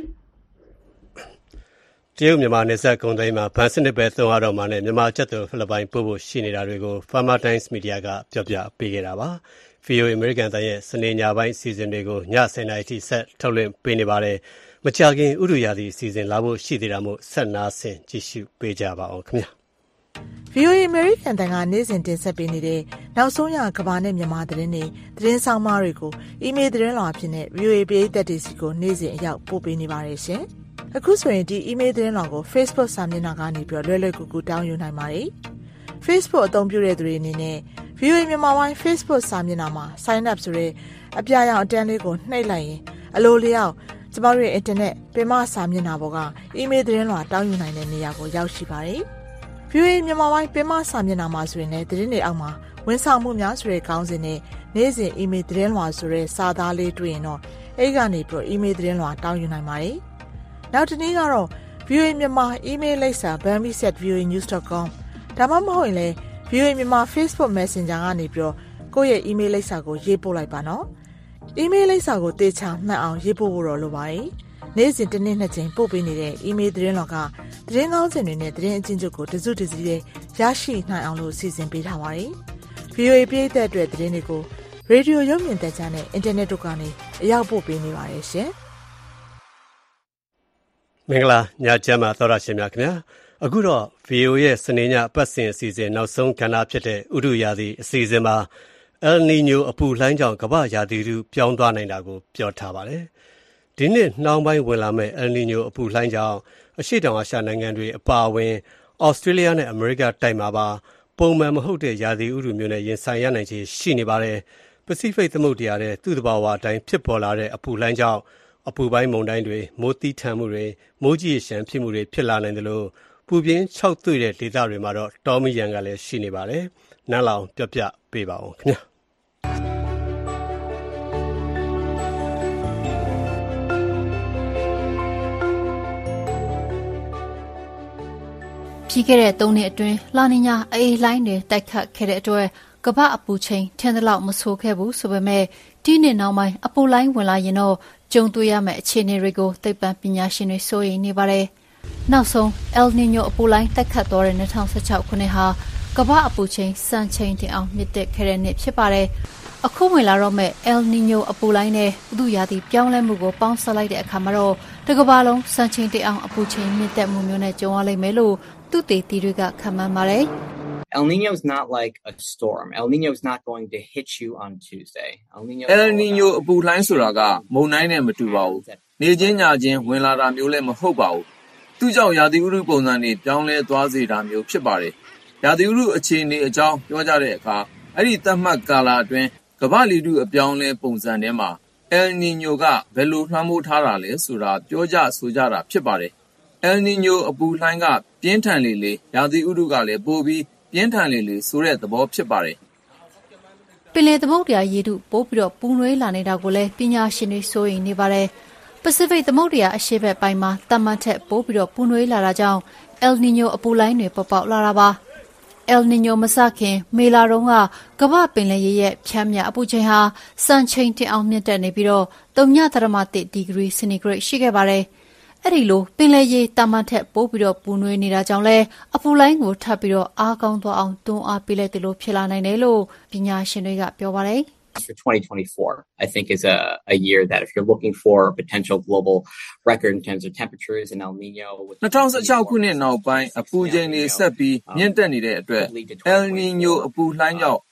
။တရုတ်မြန်မာနယ်စပ်ကုန်သွယ်မှာဗန်စနစ်ပဲသုံးရတော့မှနဲ့မြန်မာကျပ်သူဖိလစ်ပိုင်ပို့ဖို့ရှိနေတာတွေကို Farmer Times Media ကပြောပြပေးခဲ့တာပါ။ VOA American တန်ရဲ့စနေညပိုင်းစီစဉ်တွေကိုည10:00 နာရီထိဆက်ထုတ်လွှင့်ပေးနေပါတယ်။မကြာခင်ဥတုရာသီအစီအစဉ်လာဖို့ရှိသေးတာမို့ဆက်နာဆင်ကြည့်ရှုပေးကြပါအောင်ခင်ဗျာ။ VOA American တန်ကနေ့စဉ်တင်ဆက်ပေးနေတဲ့နောက်ဆုံးရကမ္ဘာနဲ့မြန်မာသတင်းတွေသတင်းဆောင်မတွေကိုအီးမေးလ်သတင်းလွှာအဖြစ်နဲ့ VOA ပရိသတ်တွေစီကိုနေ့စဉ်အရောက်ပို့ပေးနေပါတယ်ရှင်။အခုဆိုရင်ဒီအီးမေးလ်သတင်းလွှာကို Facebook စာမျက်နှာကနေပြီးလွယ်လွယ်ကူကူတောင်းယူနိုင်ပါတယ်။ Facebook အသုံးပြုတဲ့သူတွေအနေနဲ့ VOA မြန်မာပိုင်း Facebook စာမျက်နှာမှာ Sign up ဆိုတဲ့အပြာရောင်အတန်းလေးကိုနှိပ်လိုက်ရင်အလိုလျောက်ကျမတို့ရဲ့ internet ပင်မစာမျက်နှာပေါ်ကအီးမေးလ်သတင်းလွှာတောင်းယူနိုင်တဲ့နေရာကိုရောက်ရှိပါတယ်။ VOA မြန်မာပိုင်းပင်မစာမျက်နှာမှာဆိုရင်လည်းသတင်းတွေအောက်မှာဝန်ဆောင်မှုများဆိုတဲ့ခေါင်းစဉ်နဲ့နေ့စဉ်အီးမေးလ်သတင်းလွှာဆိုတဲ့စာသားလေးတွေ့ရင်တော့အဲ့ကနေပြီးအီးမေးလ်သတင်းလွှာတောင်းယူနိုင်ပါတယ်။နောက်တစ်နည်းကတော့ VOA မြန်မာအီးမေးလ်လိပ်စာ bambi@voanews.com ဒါမှမဟုတ်ရင်လည်း VOA မြန်မာ Facebook Messenger ကနေပြီးတော့ကိုယ့်ရဲ့အီးမေးလ်လိပ်စာကိုရေးပို့လိုက်ပါနော်။အီးမေးလ်လိပ်စာကိုသေချာမှတ်အောင်ရေးပို့ဖို့တော့လိုပါတယ်။နေ့စဉ်တစ်နေ့နှစ်ကြိမ်ပို့ပေးနေတဲ့အီးမေးလ်သတင်းလောကသတင်းကောင်းစင်တွေနဲ့သတင်းအချင်းချုပ်ကိုတစုတစည်းရရှိနိုင်အောင်လို့စီစဉ်ပေးထားပါတယ်။ VOA ပြည်သက်အတွက်သတင်းတွေကိုရေဒီယိုရုပ်မြင်သံကြားနဲ့အင်တာနက်တို့ကနေအရောက်ပို့ပေးနေပါတယ်ရှင်။မင်္ဂလာညချမ်းပါသောရရှင်များခင်ဗျာအခုတော့ VOA ရဲ့စနေညအပတ်စဉ်အစီအစဉ်နောက်ဆုံးကဏ္ဍဖြစ်တဲ့ဥတုရာသီအစီအစဉ်မှာ El Niño အပူလှိုင်းကြောင့်ကမ္ဘာရာသီဥတုပြောင်းသွားနိုင်တာကိုပြောထားပါတယ်ဒီနှစ်နှောင်းပိုင်းဝင်လာမဲ့ El Niño အပူလှိုင်းကြောင့်အရှေ့တောင်အာရှနိုင်ငံတွေအပါအဝင်ဩစတြေးလျနဲ့အမေရိကတိုက်မှာပါပုံမှန်မဟုတ်တဲ့ရာသီဥတုမျိုးနဲ့ရင်ဆိုင်ရနိုင်ခြေရှိနေပါတယ်ပစိဖိတ်သမုဒ္ဒရာရဲ့သူ့သဘာဝအတိုင်းဖြစ်ပေါ်လာတဲ့အပူလှိုင်းကြောင့်အပူပိုင်းမုန်တိုင်းတွေမိုးသီးထန်မှုတွေမိုးကြီးရှမ်းဖြစ်မှုတွေဖြစ်လာနိုင်တယ်လို့ပူပြင်း၆တွေ့တဲ့ဒေသတွေမှာတော့တောမီရန်ကလည်းရှိနေပါတယ်။နန်းလောင်ပြပြပေးပါအောင်ခင်ဗျာ။ပြီးခဲ့တဲ့3နှစ်အတွင်းလာနီညာအေးလှိုင်းတွေတိုက်ခတ်ခဲ့တဲ့အတွက်ကမ္ဘာအပူချိန်ထင်သလောက်မဆိုးခဲ့ဘူးဆိုပေမဲ့ဒီနှစ်နောက်ပိုင်းအပူလှိုင်းဝင်လာရင်တော့ကြုံတွေ့ရမယ့်အခြေအနေတွေကိုသိပ္ပံပညာရှင်တွေစိုးရိမ်နေပါတယ်။နောက်ဆုံး El Niño အပူလှိုင်းတိုက်ခတ်သွားတဲ့2016ခုနှစ်ဟာကမ္ဘာအပူချိန်စံချိန်တင်အောင်မြင့်တက်ခဲ့တဲ့နှစ်ဖြစ်ပါတယ်။အခုဝင်လာတော့မဲ့ El Niño အပူလှိုင်းနဲ့ဥတုရာသီပြောင်းလဲမှုကိုပေါင်းစပ်လိုက်တဲ့အခါမှာတော့တစ်ကမ္ဘာလုံးစံချိန်တင်အောင်အပူချိန်မြင့်တက်မှုမျိုးနဲ့ကြုံရလိမ့်မယ်လို့သူတေသီတွေကခန့်မှန်းပါတယ်။ El Niño is not like a storm. El Niño is not going to hit you on Tuesday. El Niño အပူလှိုင်းဆိုတာကမုန်တိုင်းနဲ့မတူပါဘူး။နေချင်းညချင်းဝင်လာတာမျိုးလည်းမဟုတ်ပါဘူး။သူ့ကြောင့်ရာသီဥတုပုံစံတွေပြောင်းလဲသွားစေတာမျိုးဖြစ်ပါတယ်။ရာသီဥတုအခြေအနေအကြောင်းပြောကြတဲ့အခါအဲ့ဒီသတ်မှတ်ကာလအတွင်းကမ္ဘာလေထုအပြောင်းလဲပုံစံထဲမှာ El Niño ကဘယ်လိုလွှမ်းမိုးထားတာလဲဆိုတာပြောကြဆိုကြတာဖြစ်ပါတယ်။ El Niño အပူလှိုင်းကပြင်းထန်လေရာသီဥတုကလည်းပိုပြီးပြင်းထန်လေဆိုတဲ့သဘောဖြစ်ပါတယ်။ပင်လယ်သမုဒ္ဒရာရေထုပိုပြီးတော့ပူနွေးလာနေတာကိုလည်းပညာရှင်တွေစိုးရိမ်နေပါတယ်။ပစိဖိတ်သမုဒ္ဒရာအရှေ့ဘက်ပိုင်းမှာတမန်ထက်ပိုပြီးတော့ပူနွေးလာတာကြောင့် El Niño အပူလှိုင်းတွေပေါ်ပေါက်လာတာပါ။ El Niño မစခင်မေလာတုန်းကကမ္ဘာပင်လယ်ရေရဲ့ဖြန်းမြအပူချိန်ဟာစံချိန်တင်အောင်မြင့်တက်နေပြီးတော့3.1 ဒီဂရီစင်တီဂရိတ်ရှိခဲ့ပါတယ်။အဲ့ဒီလိုပင်လယ်ရေတာမန်ထက်ပိုပြီးတော့ပူနွေးနေတာကြောင့်လဲအပူလိုင်းကိုထပ်ပြီးတော့အားကောင်းသွားအောင်တွန်းအားပေးလိုက်တယ်လို့ဖြစ်လာနိုင်တယ်လို့ပညာရှင်တွေကပြောပါတယ် For 2024, I think is a year that if you're looking for a potential global record in terms of temperatures and El Niño 2016ခုနှစ်နောက်ပိုင်းအပူချိန်တွေဆက်ပြီးမြင့်တက်နေတဲ့အတွက် El Niño အပူလှိုင်းကြောင့်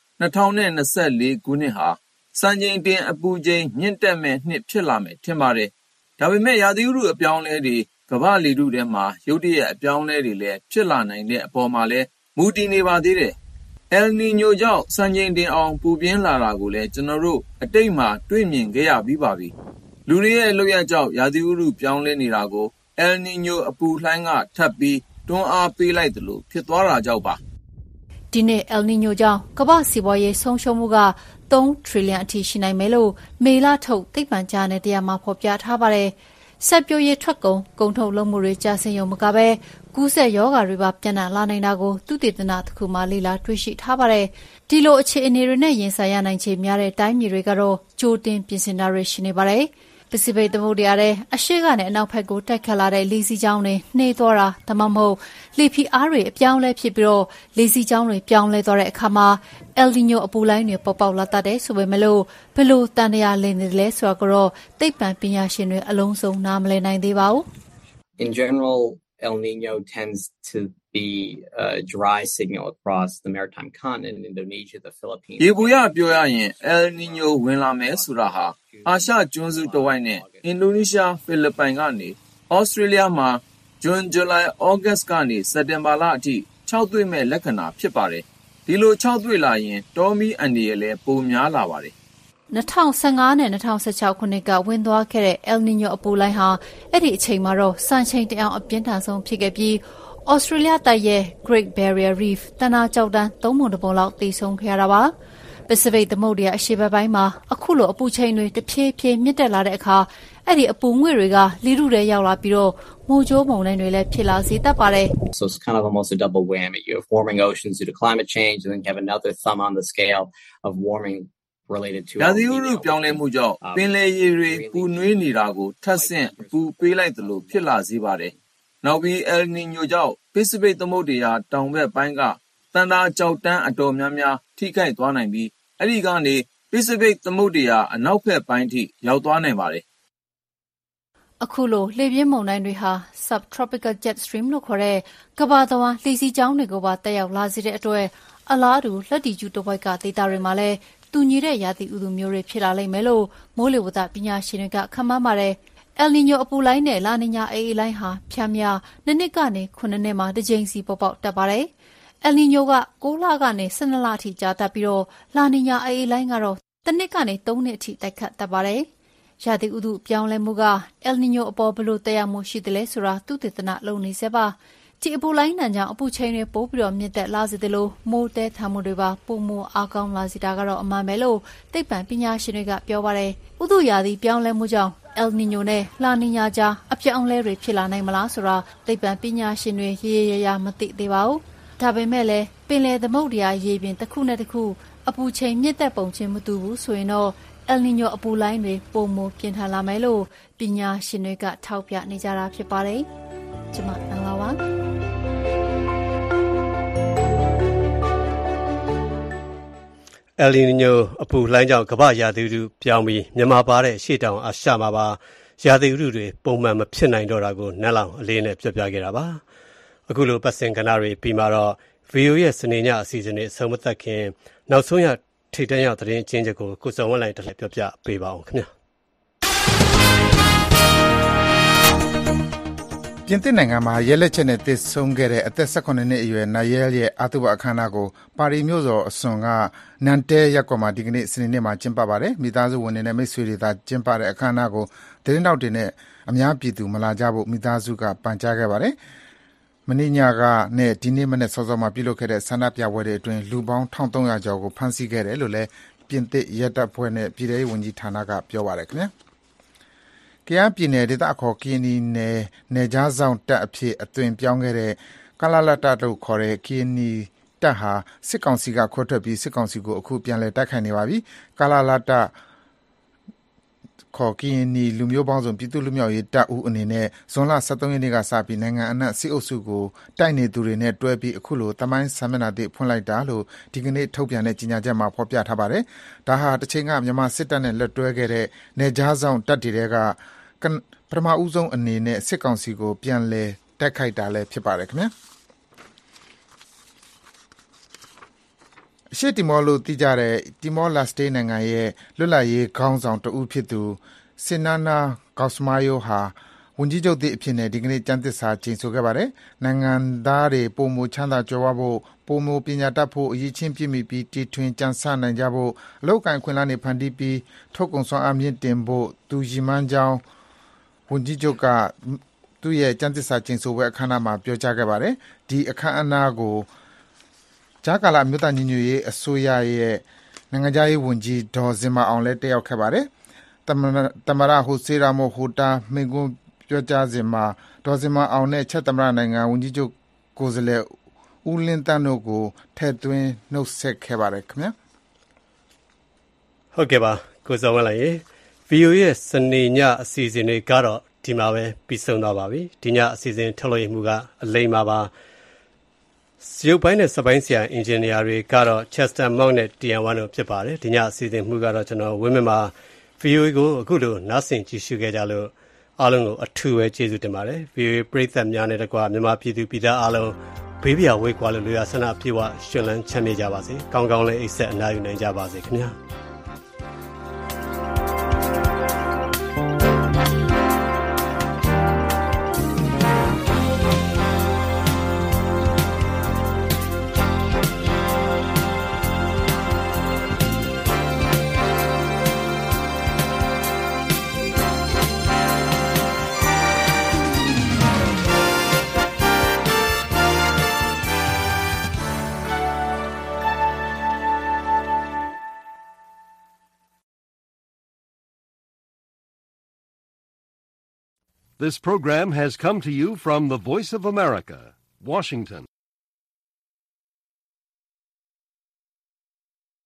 2024ခုနှစ်ဟာစံချိန်တင်အပူချိန်မြင့်တက်မဲ့နှစ်ဖြစ်လာမယ်ထင်ပါတယ်ဒါပေမဲ့ရာသီဥတုအပြောင်းလဲတွေကမ္ဘာလေထုထဲမှာရုတ်တရက်အပြောင်းလဲတွေလည်းဖြစ်လာနိုင်တဲ့အပေါ်မှာလည်းမူတည်နေပါသေးတယ်။ El Niño ကြောင့်စံချိန်တင်အောင်ပူပြင်းလာတာကိုလည်းကျွန်တော်တို့အတိတ်မှာတွေ့မြင်ခဲ့ရပြီးပါပြီ။လူတွေရဲ့လုပ်ရကြောင့်ရာသီဥတုပြောင်းလဲနေတာကို El Niño အပူလှိုင်းကထပ်ပြီးတွန်းအားပေးလိုက်တယ်လို့ဖြစ်သွားတာကြောင့်ပါ။ဒီနေ့ El Niño ကြောင့်ကမ္ဘာစီးပွားရေးဆုံးရှုံးမှုက3 trillion အထိရှိနိုင်မယ်လို့မေလထုတ်သိပ္ပံကြားနယ်တရားမှာဖော်ပြထားပါတယ်။ဆက်ပြိုးရေးထွက်ကုန်ထုတ်လုပ်မှုတွေကျဆင်းရုံမကပဲကူးစက်ရောဂါတွေပါပြန့်နှံ့လာနိုင်တာကိုသုတေသနတစ်ခုမှလေ့လာတွေ့ရှိထားပါတယ်။ဒီလိုအခြေအနေတွေနဲ့ရင်ဆိုင်ရနိုင်ခြေများတဲ့တိုင်းပြည်တွေကတော့ကြိုတင်ပြင်ဆင်တာတွေရှိနေပါတယ်။ပစိဖိတ်သမုဒ္ဒရာထဲအရှေ့ကနေအနောက်ဘက်ကိုတိုက်ခတ်လာတဲ့လေစီးကြောင်းတွေနှေးသွားတာဒါမှမဟုတ်လေဖိအားတွေအပြောင်းလဲဖြစ်ပြီးတော့လေစီးကြောင်းတွေပြောင်းလဲသွားတဲ့အခါမှာ El Niño အပူလှိုင်းတွေပေါ်ပေါက်လာတတ်တယ်ဆိုပေမဲ့လို့ဘယ်လိုတန်တရားလည်နေတယ်လဲဆိုတာကတော့သိပ္ပံပညာရှင်တွေအလုံးစုံနားမလည်နိုင်သေးပါဘူး။ In general, El Niño tends to be a dry signal across the maritime continent in Indonesia, the Philippines. ရေပူရပြောရရင် El Niño ဝင်လာမယ်ဆိုတာဟာအာရှကျွန်းစုတစ်ဝိုက်နဲ့အင်ဒိုနီးရှားဖိလစ်ပိုင်ကနေဩစတြေးလျမှာဇွန်ဇူလိုင်ဩဂတ်ကနေစက်တင်ဘာလအထိ6တွေ့မဲ့လက္ခဏာဖြစ်ပါတယ်ဒီလို6တွေ့လာရင်တောမီအန်ဒီရဲ့လည်းပိုများလာပါတယ် 2015နဲ့2016ခုနှစ်ကဝင်သွားခဲ့တဲ့ El Niño အပူလှိုင်းဟာအဲ့ဒီအချိန်မှာတော့စံချိန်တအောင်အပြင်းထန်ဆုံးဖြစ်ခဲ့ပြီးဩစတြေးလျတိုက်ရဲ့ Great Barrier Reef တနာကျောက်တန်း3ပုံတစ်ပုံလောက်တည်ဆုံခဲ့ရတာပါပစိဖိတ်သမုဒ္ဒရာအရှေ့ဘက်ပိုင်းမှာအခုလိုအပူချိန်တွေတဖြည်းဖြည်းမြင့်တက်လာတဲ့အခါအဲ့ဒီအပူငွေ့တွေကလေထုထဲရောက်လာပြီးတော့မိုးကြိုးမုန်တိုင်းတွေလည်းဖြစ်လာစေတတ်ပါတယ် So it's kind of almost a double whammy. You have warming oceans due to climate change, and then you have another thumb on the scale of warming related to ရာသီဥတုပြောင်းလဲမှုကြောင့်ပင်လယ်ရေတွေပူနွေးနေတာကိုထပ်ဆင့်အပူပေးလိုက်သလိုဖြစ်လာစေပါတယ်။နောက်ပြီး El Niño ကြောင့်ပစိဖိတ်သမုဒ္ဒရာတောင်ဘက်ပိုင်းကတန်တာကြောက်တန်းအတော်များများထိခိုက်သွားနိုင်ပြီးအဲ့ဒီကနေပစိဖိတ်သမုဒ္ဒရာအနောက်ဘက်ပိုင်းထိရောက်သွားနိုင်ပါတယ်အခုလိုလေပြင်းမုန်တိုင်းတွေဟာ subtropical jet stream လို့ခေါ်တဲ့ကမ္ဘာတဝန်းလှိစီးကြောင်းတွေကိုပါတက်ရောက်လာစေတဲ့အတွက်အလားတူလက်တီကျူတစ်ဝိုက်ကဒေသတွေမှာလည်းတူညီတဲ့ရာသီဥတုမျိုးတွေဖြစ်လာလိမ့်မယ်လို့မိုးလေဝသပညာရှင်တွေကခန့်မှန်းပါတယ်။ El Niño အပူလိုင်းနဲ့လာနီညာအေးအေးလိုင်းဟာဖြန်းမြနှစ်ကနေ9နှစ်မှာတစ်ကြိမ်စီပေါ်ပေါက်တက်ပါတယ်။ El Niño က6လကနေ12လအထိကြာတတ်ပြီးတော့လာနီညာအေးအေးလိုင်းကတော့တစ်နှစ်ကနေ3နှစ်အထိတိုက်ခတ်တတ်ပါတယ်။ရာသီဥတုပြောင်းလဲမှုက El Niño အပေါ်ဘယ်လိုသက်ရောက်မှုရှိသလဲဆိုတာသုတေသနလုပ်နေစေပါဒီအပူလိုင်းနံကြောင့်အပူချိန်တွေပိုးပြီးတော့မြင့်တက်လာစေတယ်လို့မိုးတဲထမှုတွေပါပုံမအားကောင်းလာစေတာကတော့အမှန်ပဲလို့သိပ္ပံပညာရှင်တွေကပြောပါတယ်ဥတုရာသီပြောင်းလဲမှုကြောင့် El Niño နဲ့လာနီညာကြားအပြောင်းလဲတွေဖြစ်လာနိုင်မလားဆိုတာသိပ္ပံပညာရှင်တွေရေရေရာမသိသေးပါဘူးဒါပေမဲ့လည်းပင်လယ်သမုဒ္ဒရာရေပြင်တစ်ခုနဲ့တစ်ခုအပူချိန်မြင့်တက်ပုံချင်းမတူဘူးဆိုရင်တော့El Niño အပူလိုင်းတွေပုံမပြင်းထန်လာမယ်လို့ပညာရှင်တွေကထောက်ပြနေကြတာဖြစ်ပါတယ်။ကျွန်မအင်္ဂလာပါ El Niño အပူလှိုင်းကြောင့်ကမ္ဘာရာသီဥတုပြောင်းပြီးမြန်မာပါတဲ့ရှေ့တောင်အာရှမှာပါရာသီဥတုတွေပုံမှန်မဖြစ်နိုင်တော့တာကိုနက်လောင်အလေးနဲ့ပြောပြခဲ့တာပါအခုလိုပတ်စင်ကဏ္ဍတွေပြီးမှတော့ VO ရဲ့စနေညအစီအစဉ်တွေအဆုံးမသတ်ခင်နောက်ဆုံးရထိတန်းရောက်သတင်းချင်းချက်ကိုကိုစုံဝင်းလိုက်တက်လက်ပြောပြပေးပါအောင်ခင်ဗျာပြင်သစ်နိုင်ငံမှာရဲလက်ချက်နဲ့တစ်ဆုံးခဲ့တဲ့အသက်18နှစ်အရွယ်နာယဲလ်ရဲ့အာသုဘအခမ်းအနားကိုပါရီမြို့တော်အစွန်ကနန်တဲရပ်ကွက်မှာဒီကနေ့စနေနေ့မှာကျင်းပပါတယ်မိသားစုဝင်တွေနဲ့မိတ်ဆွေတွေသာကျင်းပတဲ့အခမ်းအနားကိုသတင်းတောက်တွေနဲ့အများပြည်သူမလာကြဖို့မိသားစုကပန်ကြားခဲ့ပါတယ်မနေ့ညကနဲ့ဒီနေ့မနေ့စောစောမှာပြုလုပ်ခဲ့တဲ့ဆန္ဒပြပွဲတွေအတွင်းလူပေါင်း1300ကျော်ကိုဖမ်းဆီးခဲ့တယ်လို့လည်းပြင်သစ်ရဲတပ်ဖွဲ့နဲ့ပြည်ထောင်စုဝန်ကြီးဌာနကပြောပါတယ်ခင်ဗျာကယားပြည်နယ်ဒေသအခေါ်ကရင်နီနယ်ကြားဆောင်တပ်အဖြစ်အသွင်ပြောင်းခဲ့တဲ့ကလာလတတို့ခေါ်တဲ့ကရင်နီတပ်ဟာစစ်ကောင်စီကခွဲထွက်ပြီးစစ်ကောင်စီကိုအခုပြန်လည်တိုက်ခိုက်နေပါပြီကလာလတခေါ်ကရင်နီလူမျိုးပေါင်းစုံပြည်သူ့လူမျိုးရေးတပ်ဦးအနေနဲ့ဇွန်လ23ရက်နေ့ကစပြီးနိုင်ငံအနှံ့စစ်အုပ်စုကိုတိုက်နေသူတွေနဲ့တွဲပြီးအခုလိုတမိုင်းဆမ်မျက်နှာသစ်ဖွင့်လိုက်တာလို့ဒီကနေ့ထုတ်ပြန်တဲ့ကြေညာချက်မှာဖော်ပြထားပါတယ်။ဒါဟာတစ်ချိန်ကမြန်မာစစ်တပ်နဲ့လက်တွဲခဲ့တဲ့နယ်ကြားဆောင်တပ်တွေကပထမဦးဆုံးအနေနဲ့စစ်ကောင်စီကိုပြန်လည်တိုက်ခိုက်တာလည်းဖြစ်ပါတယ်ခင်ဗျာ။ရှေ့တီမောလို့သိကြတဲ့တီမောလက်စတေးနိုင်ငံရဲ့လွတ်လပ်ရေးခေါင်းဆောင်တဦးဖြစ်သူစင်နာနာကော့စမာယိုဟာဝန်ကြီးချုပ်သစ်အဖြစ်နဲ့ဒီကနေ့ကျမ်းသစ္စာကျိန်ဆိုခဲ့ပါတယ်။နိုင်ငံသားတွေပုံမချမ်းသာကြွယ်ဝဖို့ပုံမပညာတတ်ဖို့အရေးချင်းပြည့်မီပြီးတည်ထွင်ကြံစနိုင်ကြဖို့အလောက်ကန်ခွင့်လန်းနေဖန်တီးပြီးထုတ်ကုန်စွမ်းအားမြင့်တင်ဖို့သူရည်မှန်းကြောင်းဝန်ကြီးချုပ်ကသူ့ရဲ့ကျမ်းသစ္စာကျိန်ဆိုပွဲအခမ်းအနားမှာပြောကြားခဲ့ပါတယ်။ဒီအခမ်းအနားကိုဂျာကာလာမြို့သားညီညွတ်ရေးအစိုးရရဲ့နိုင်ငံခြားရေးဝန်ကြီးဒေါ်စင်မအောင်လည်းတက်ရောက်ခဲ့ပါတယ်။တမရဟိုစေရာမိုဟိုတာမိကွန်းပြောကြားစဉ်မှာဒေါ်စင်မအောင်နဲ့ချက်သမရနိုင်ငံဝန်ကြီးချုပ်ကိုယ်စားလှယ်ဦးလင်းတန်းတို့ကိုထည့်သွင်းနှုတ်ဆက်ခဲ့ပါတယ်ခင်ဗျာ။ဟုတ်ကဲ့ပါကိုစောဝင်းလိုက်ရေ VO ရဲ့စနေညအစီအစဉ်တွေကတော့ဒီမှာပဲပြီးဆုံးသွားပါပြီ။ဒီညအစီအစဉ်ထုတ်လွှင့်မှုကအလိမ္မာပါရုပ်ပိုင်းနဲ့စပိုင်းဆရာအင်ဂျင်နီယာတွေကတော့ Chester Monk နဲ့ TN1 တို့ဖြစ်ပါတယ်ဒီညအစီအစဉ်မှုကတော့ကျွန်တော်ဝင်းမမှာ VOA ကိုအခုလိုနားဆင်ကြည့်ရှုခဲ့ကြလို့အားလုံးကိုအထူးပဲကျေးဇူးတင်ပါတယ် VOA ပရိသတ်များနဲ့တကွာမြန်မာပြည်သူပြည်သားအားလုံးဘေးပြဝေးကွာလို့လူရဆန္ဒပြေဝရှင်လန်းချမ်းမြေ့ကြပါစေကောင်းကောင်းလေးအိပ်ဆက်အနားယူနိုင်ကြပါစေခင်ဗျာ This program has come to you from the Voice of America, Washington.